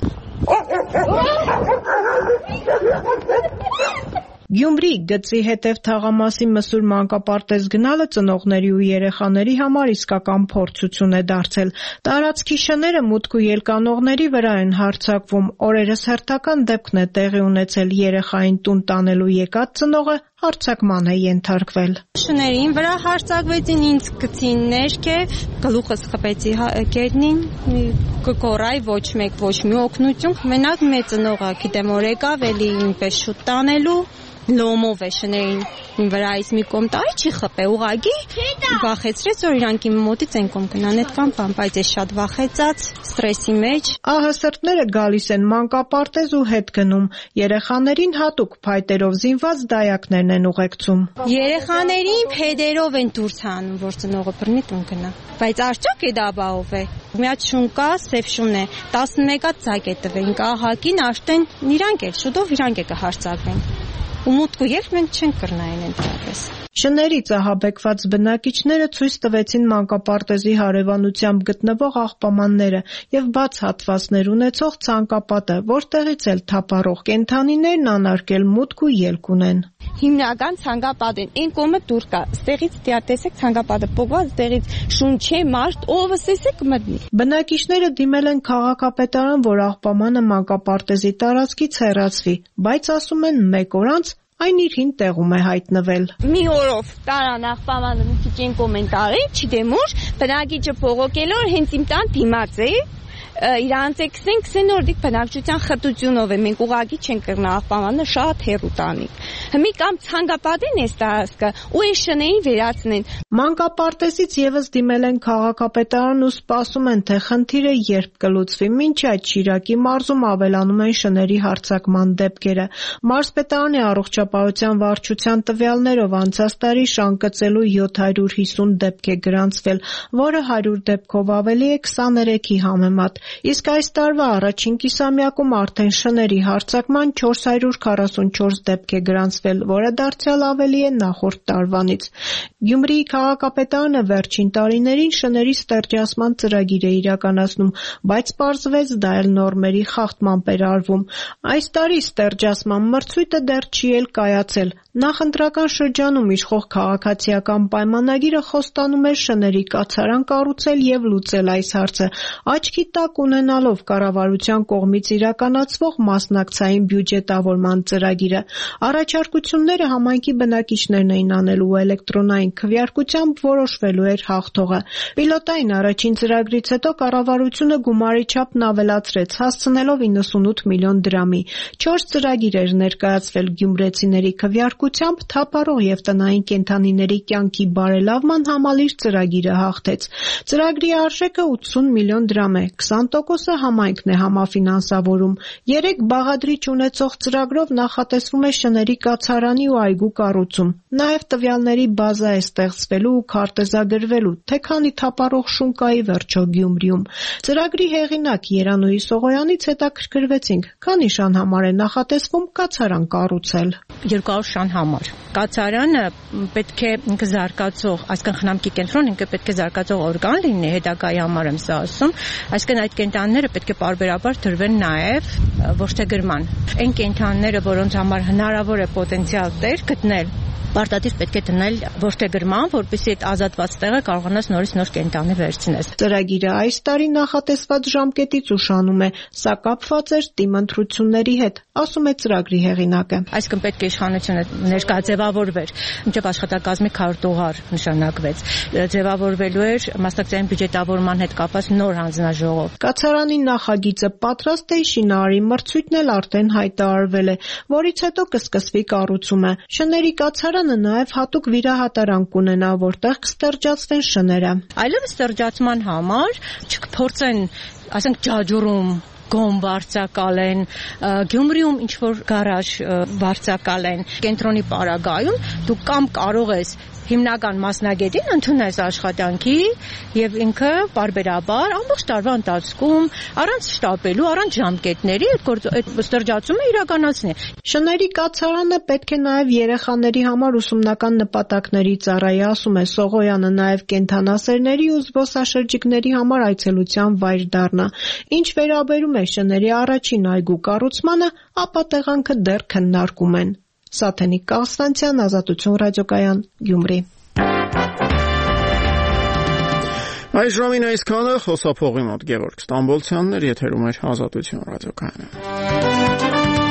Գյումրի գծի հետև թաղամասի մսուր մանկապարտեզ գնալը ծնողների ու երեխաների համար իսկական փորձություն է դարձել։ Տարածքի շները մուտք ու ելկանողների վրա են հարձակվում։ Օրերս հերթական դեպքն է տեղի ունեցել, երեխային տուն տանելու եկած ծնողը հարձակման է ենթարկվել։ Շներին վրա հարձակվեցին, ինձ գցին ներքև, գլուխս խփեցի գետնին, կկորայ ոչ մեկ, ոչ մի օգնություն։ Մենակ մեծ ծնողը գիտեմ որ եկավ, էլի ինպես շուտ տանելու, լոմով է շներին իմ վրայից մի կողմ տարի չի խփե, ուղղակի վախեցրեց, որ իրանք իմ մոտից են կողմ գնան այդ կամ բան, բայց ես շատ վախեցած, ստրեսի մեջ։ Ահասրտները գալիս են մանկապարտեզ ու հետ գնում, երեխաներին հատուկ փայտերով զինված դայակներն են ուղեկցում։ Երեխաներին փեդերով են դուրս հանում, որ ծնողը բռնի տուն գնա։ Բայց արդյոք է դա բաով է։ Մի հատ շուն կա, սև շուն է, տասնմեկը ցակ է տվեն, ահագին արդեն իրանք էլ շուտով իրանք է կհարձակվեն։ Ու մուտք ու ելք մենք չենք կրնային ընդհանրապես։ Շներից ահաբեկված բնակիչները ցույց տվեցին մանկապարտեզի հարևանությամբ գտնվող աղբամանները եւ բաց հատվածներ ունեցող ցանկապատը, որտեղից էլ թափառող կենդանիներն անարգել մուտք ու ելք ունեն։ Հիմնական ցանկապատ են, այն կողմը դուր կա, ստեղից դիա տեսեք ցանկապատը փողված, ստեղից շուն չէ, մարդ ովը սեսեք մտնի։ Բնակիչները դիմել են քաղաքապետարան, որ աղբամանը մանկապարտեզի տարածքից հեռացվի, բայց ասում են մեկ օր անց այն իր հին տեղում է հայտնվել։ Մի օրով տարան աղբամանը մի քիչ կոմենտարի, չգիտեմ ուր, բնակիչը փողոկելով հենց իմ տան դիմաց է։ Իրանց է քսեն քսեն օրդիկ բնակչության խտությունով է, մենք ուղղակի չենք կրնա աղբամանը շատ հեռու տանիք։ Հիմի կամ ցանկապատեն է տարածքը ու այս շներին վերացնեն։ Մանկապարտեզից եւս դիմել են քաղաքապետարան ու սպասում են, թե խնդիրը երբ կլուծվի։ Մինչ այդ Շիրակի մարզում ավելանում են շների հարձակման դեպքերը։ Մարզպետարանի առողջապահության վարչության տվյալներով անցած տարի շան կծելու յոթ հարյուր հիսուն դեպք է գրանցվել, որը հարյուր դեպքով ավելի է քսաներեքի համեմատ։ Իսկ այս տարվա առաջին կիսամյակում արդեն շների հարձակման չորս հարյուր քառասունչորս դեպք է գրանցվել, որը դարձյալ ավելի է նախորդ տարվանից։ Գյումրիի քաղաքապետարանը վերջին տարիներին շների ստեղծման ծրագիր է իրականացնում, բայց պարզվեց դա էլ նորմերի խախտմամբ էր արվում։ Այս տարի ստեղծման մրցույթը դեռ չի էլ կայացել։ Նախընտրական շրջանում իշխող քաղաքացիական պայմանագիրը խոստանում էր շների կացարան կառուցել եւ լուծել այս հարցը, աչքի տակ ունենալով կառավարության կողմից իրականացվող մասնակցային բյուջետավորման ծրագիրը։ Առաջարկությունները համայնքի բնակիչներն էին անելու էլեկտրոնային քվեարկությամբ որոշվելու էր հաղթողը։ Պիլոտային առաջին ծրագրից հետո կառավարությունը գումարի չափն ավելացրեց, հասցնելով իննսունութ միլիոն դրամի։ Չորս ծրագիր էր ներկայացվել գյումրեցիների քվեարկությամբ, թափառող եւ տնային կենդանիների կյանքի բարելավման համալիր ծրագիրը հաղթեց։ Ծրագրի արժեքը ութսուն միլիոն դրամ է, քսան տոկոսը համայնքն է համաֆինանսավորում։ Երեք բաղադրիչ ունեցող ծրագրով նախատեսվում է շների կացարանի ու այգու կառուցում։ Նաև տվյալների բազա է ստեղծվելու ու քարտեզագրվելու, թե քանի թափառող շուն կա ի վերջո Գյումրիում։ Ծրագրի հեղինակ Երանուհի Սողոյանից հետաքրքրվեցինք, քանի շան համար է նախատեսվում կացարան կառուցել։ երկու հարյուր շան համար։ Կացարանը պետք է ինքը զարգացող, այսինքն խնամքի կենտրոն ինքը պետք է զարգացող օրգան լինի, հետագայի համար եմ սա ասում, այսինքն այդ կենդանիները պետք է պարբերաբար դրվեն նաև ողջագրման։ Այն կենդանիները, որոնց համար հնարավոր է պոտենցիալ տեր գտնել, պարտադիր պետք է դնել ողջագրման, որպեսզի այդ ազատված տեղը կարողանաս նորից նոր կենդանի վերցնես։ Ծրագիրը այս տարի նախատեսված ժամկետից ուշանում է, սա կապված էր թիմ ընտրությունների հետ, ասում է ծրագրի հեղինակը։ Այսինքն պետք է իշխանությունը ներկա ձևավորվեր, մինչև աշխատակազմի քարտուղար նշանակվեց։ Ձևավորվելու էր մասնակցային բյուջետավորման հետ կապված նոր հանձնաժողով։ Կացարանի նախագիծը պատրաստ է, շինարարի մրցույթն էլ արդեն հայտարարվել է, որից հետո կսկսվի կառուցումը։ Շների կացարանը նաև հատուկ վիրահատարան կունենա, որտեղ կստրջացվեն շները։ Այլևս ստրջացման համար չկփորձեն, ասենք ջաջուրում գոմ վարձակալեն, Գյումրիում ինչ որ գարաժ վարձակալեն, կենտրոնի պարագայում դու կամ կարող ես հիմնական մասնագետին ընդունես աշխատանքի եւ ինքը բարբերաբար ամբողջ տարվա ընթացքում առանց շտապելու, առանց ժամկետների այդ ստրջացումը իրականացնի։ Շների կացարանը պետք է նաև երեխաների համար ուսումնական նպատակների ծառայի, ասում է Սողոյանը, նաև կենդանասերների ու զբոսաշրջիկների համար այցելության վայր դառնա։ Ինչ վերաբերում է շների առաջին այգու կառուցմանը, ապա տեղանքը դեռ քննարկում են։ Սաթենիկ Կաղստանցյան, Ազատություն ռադիոկայան, Գյումրի։ Այժմին այսքանը, խոսափողի մոտ Գևորգ Ստամբոլցյանն էր, եթերում էր Ազատություն ռադիոկայանը։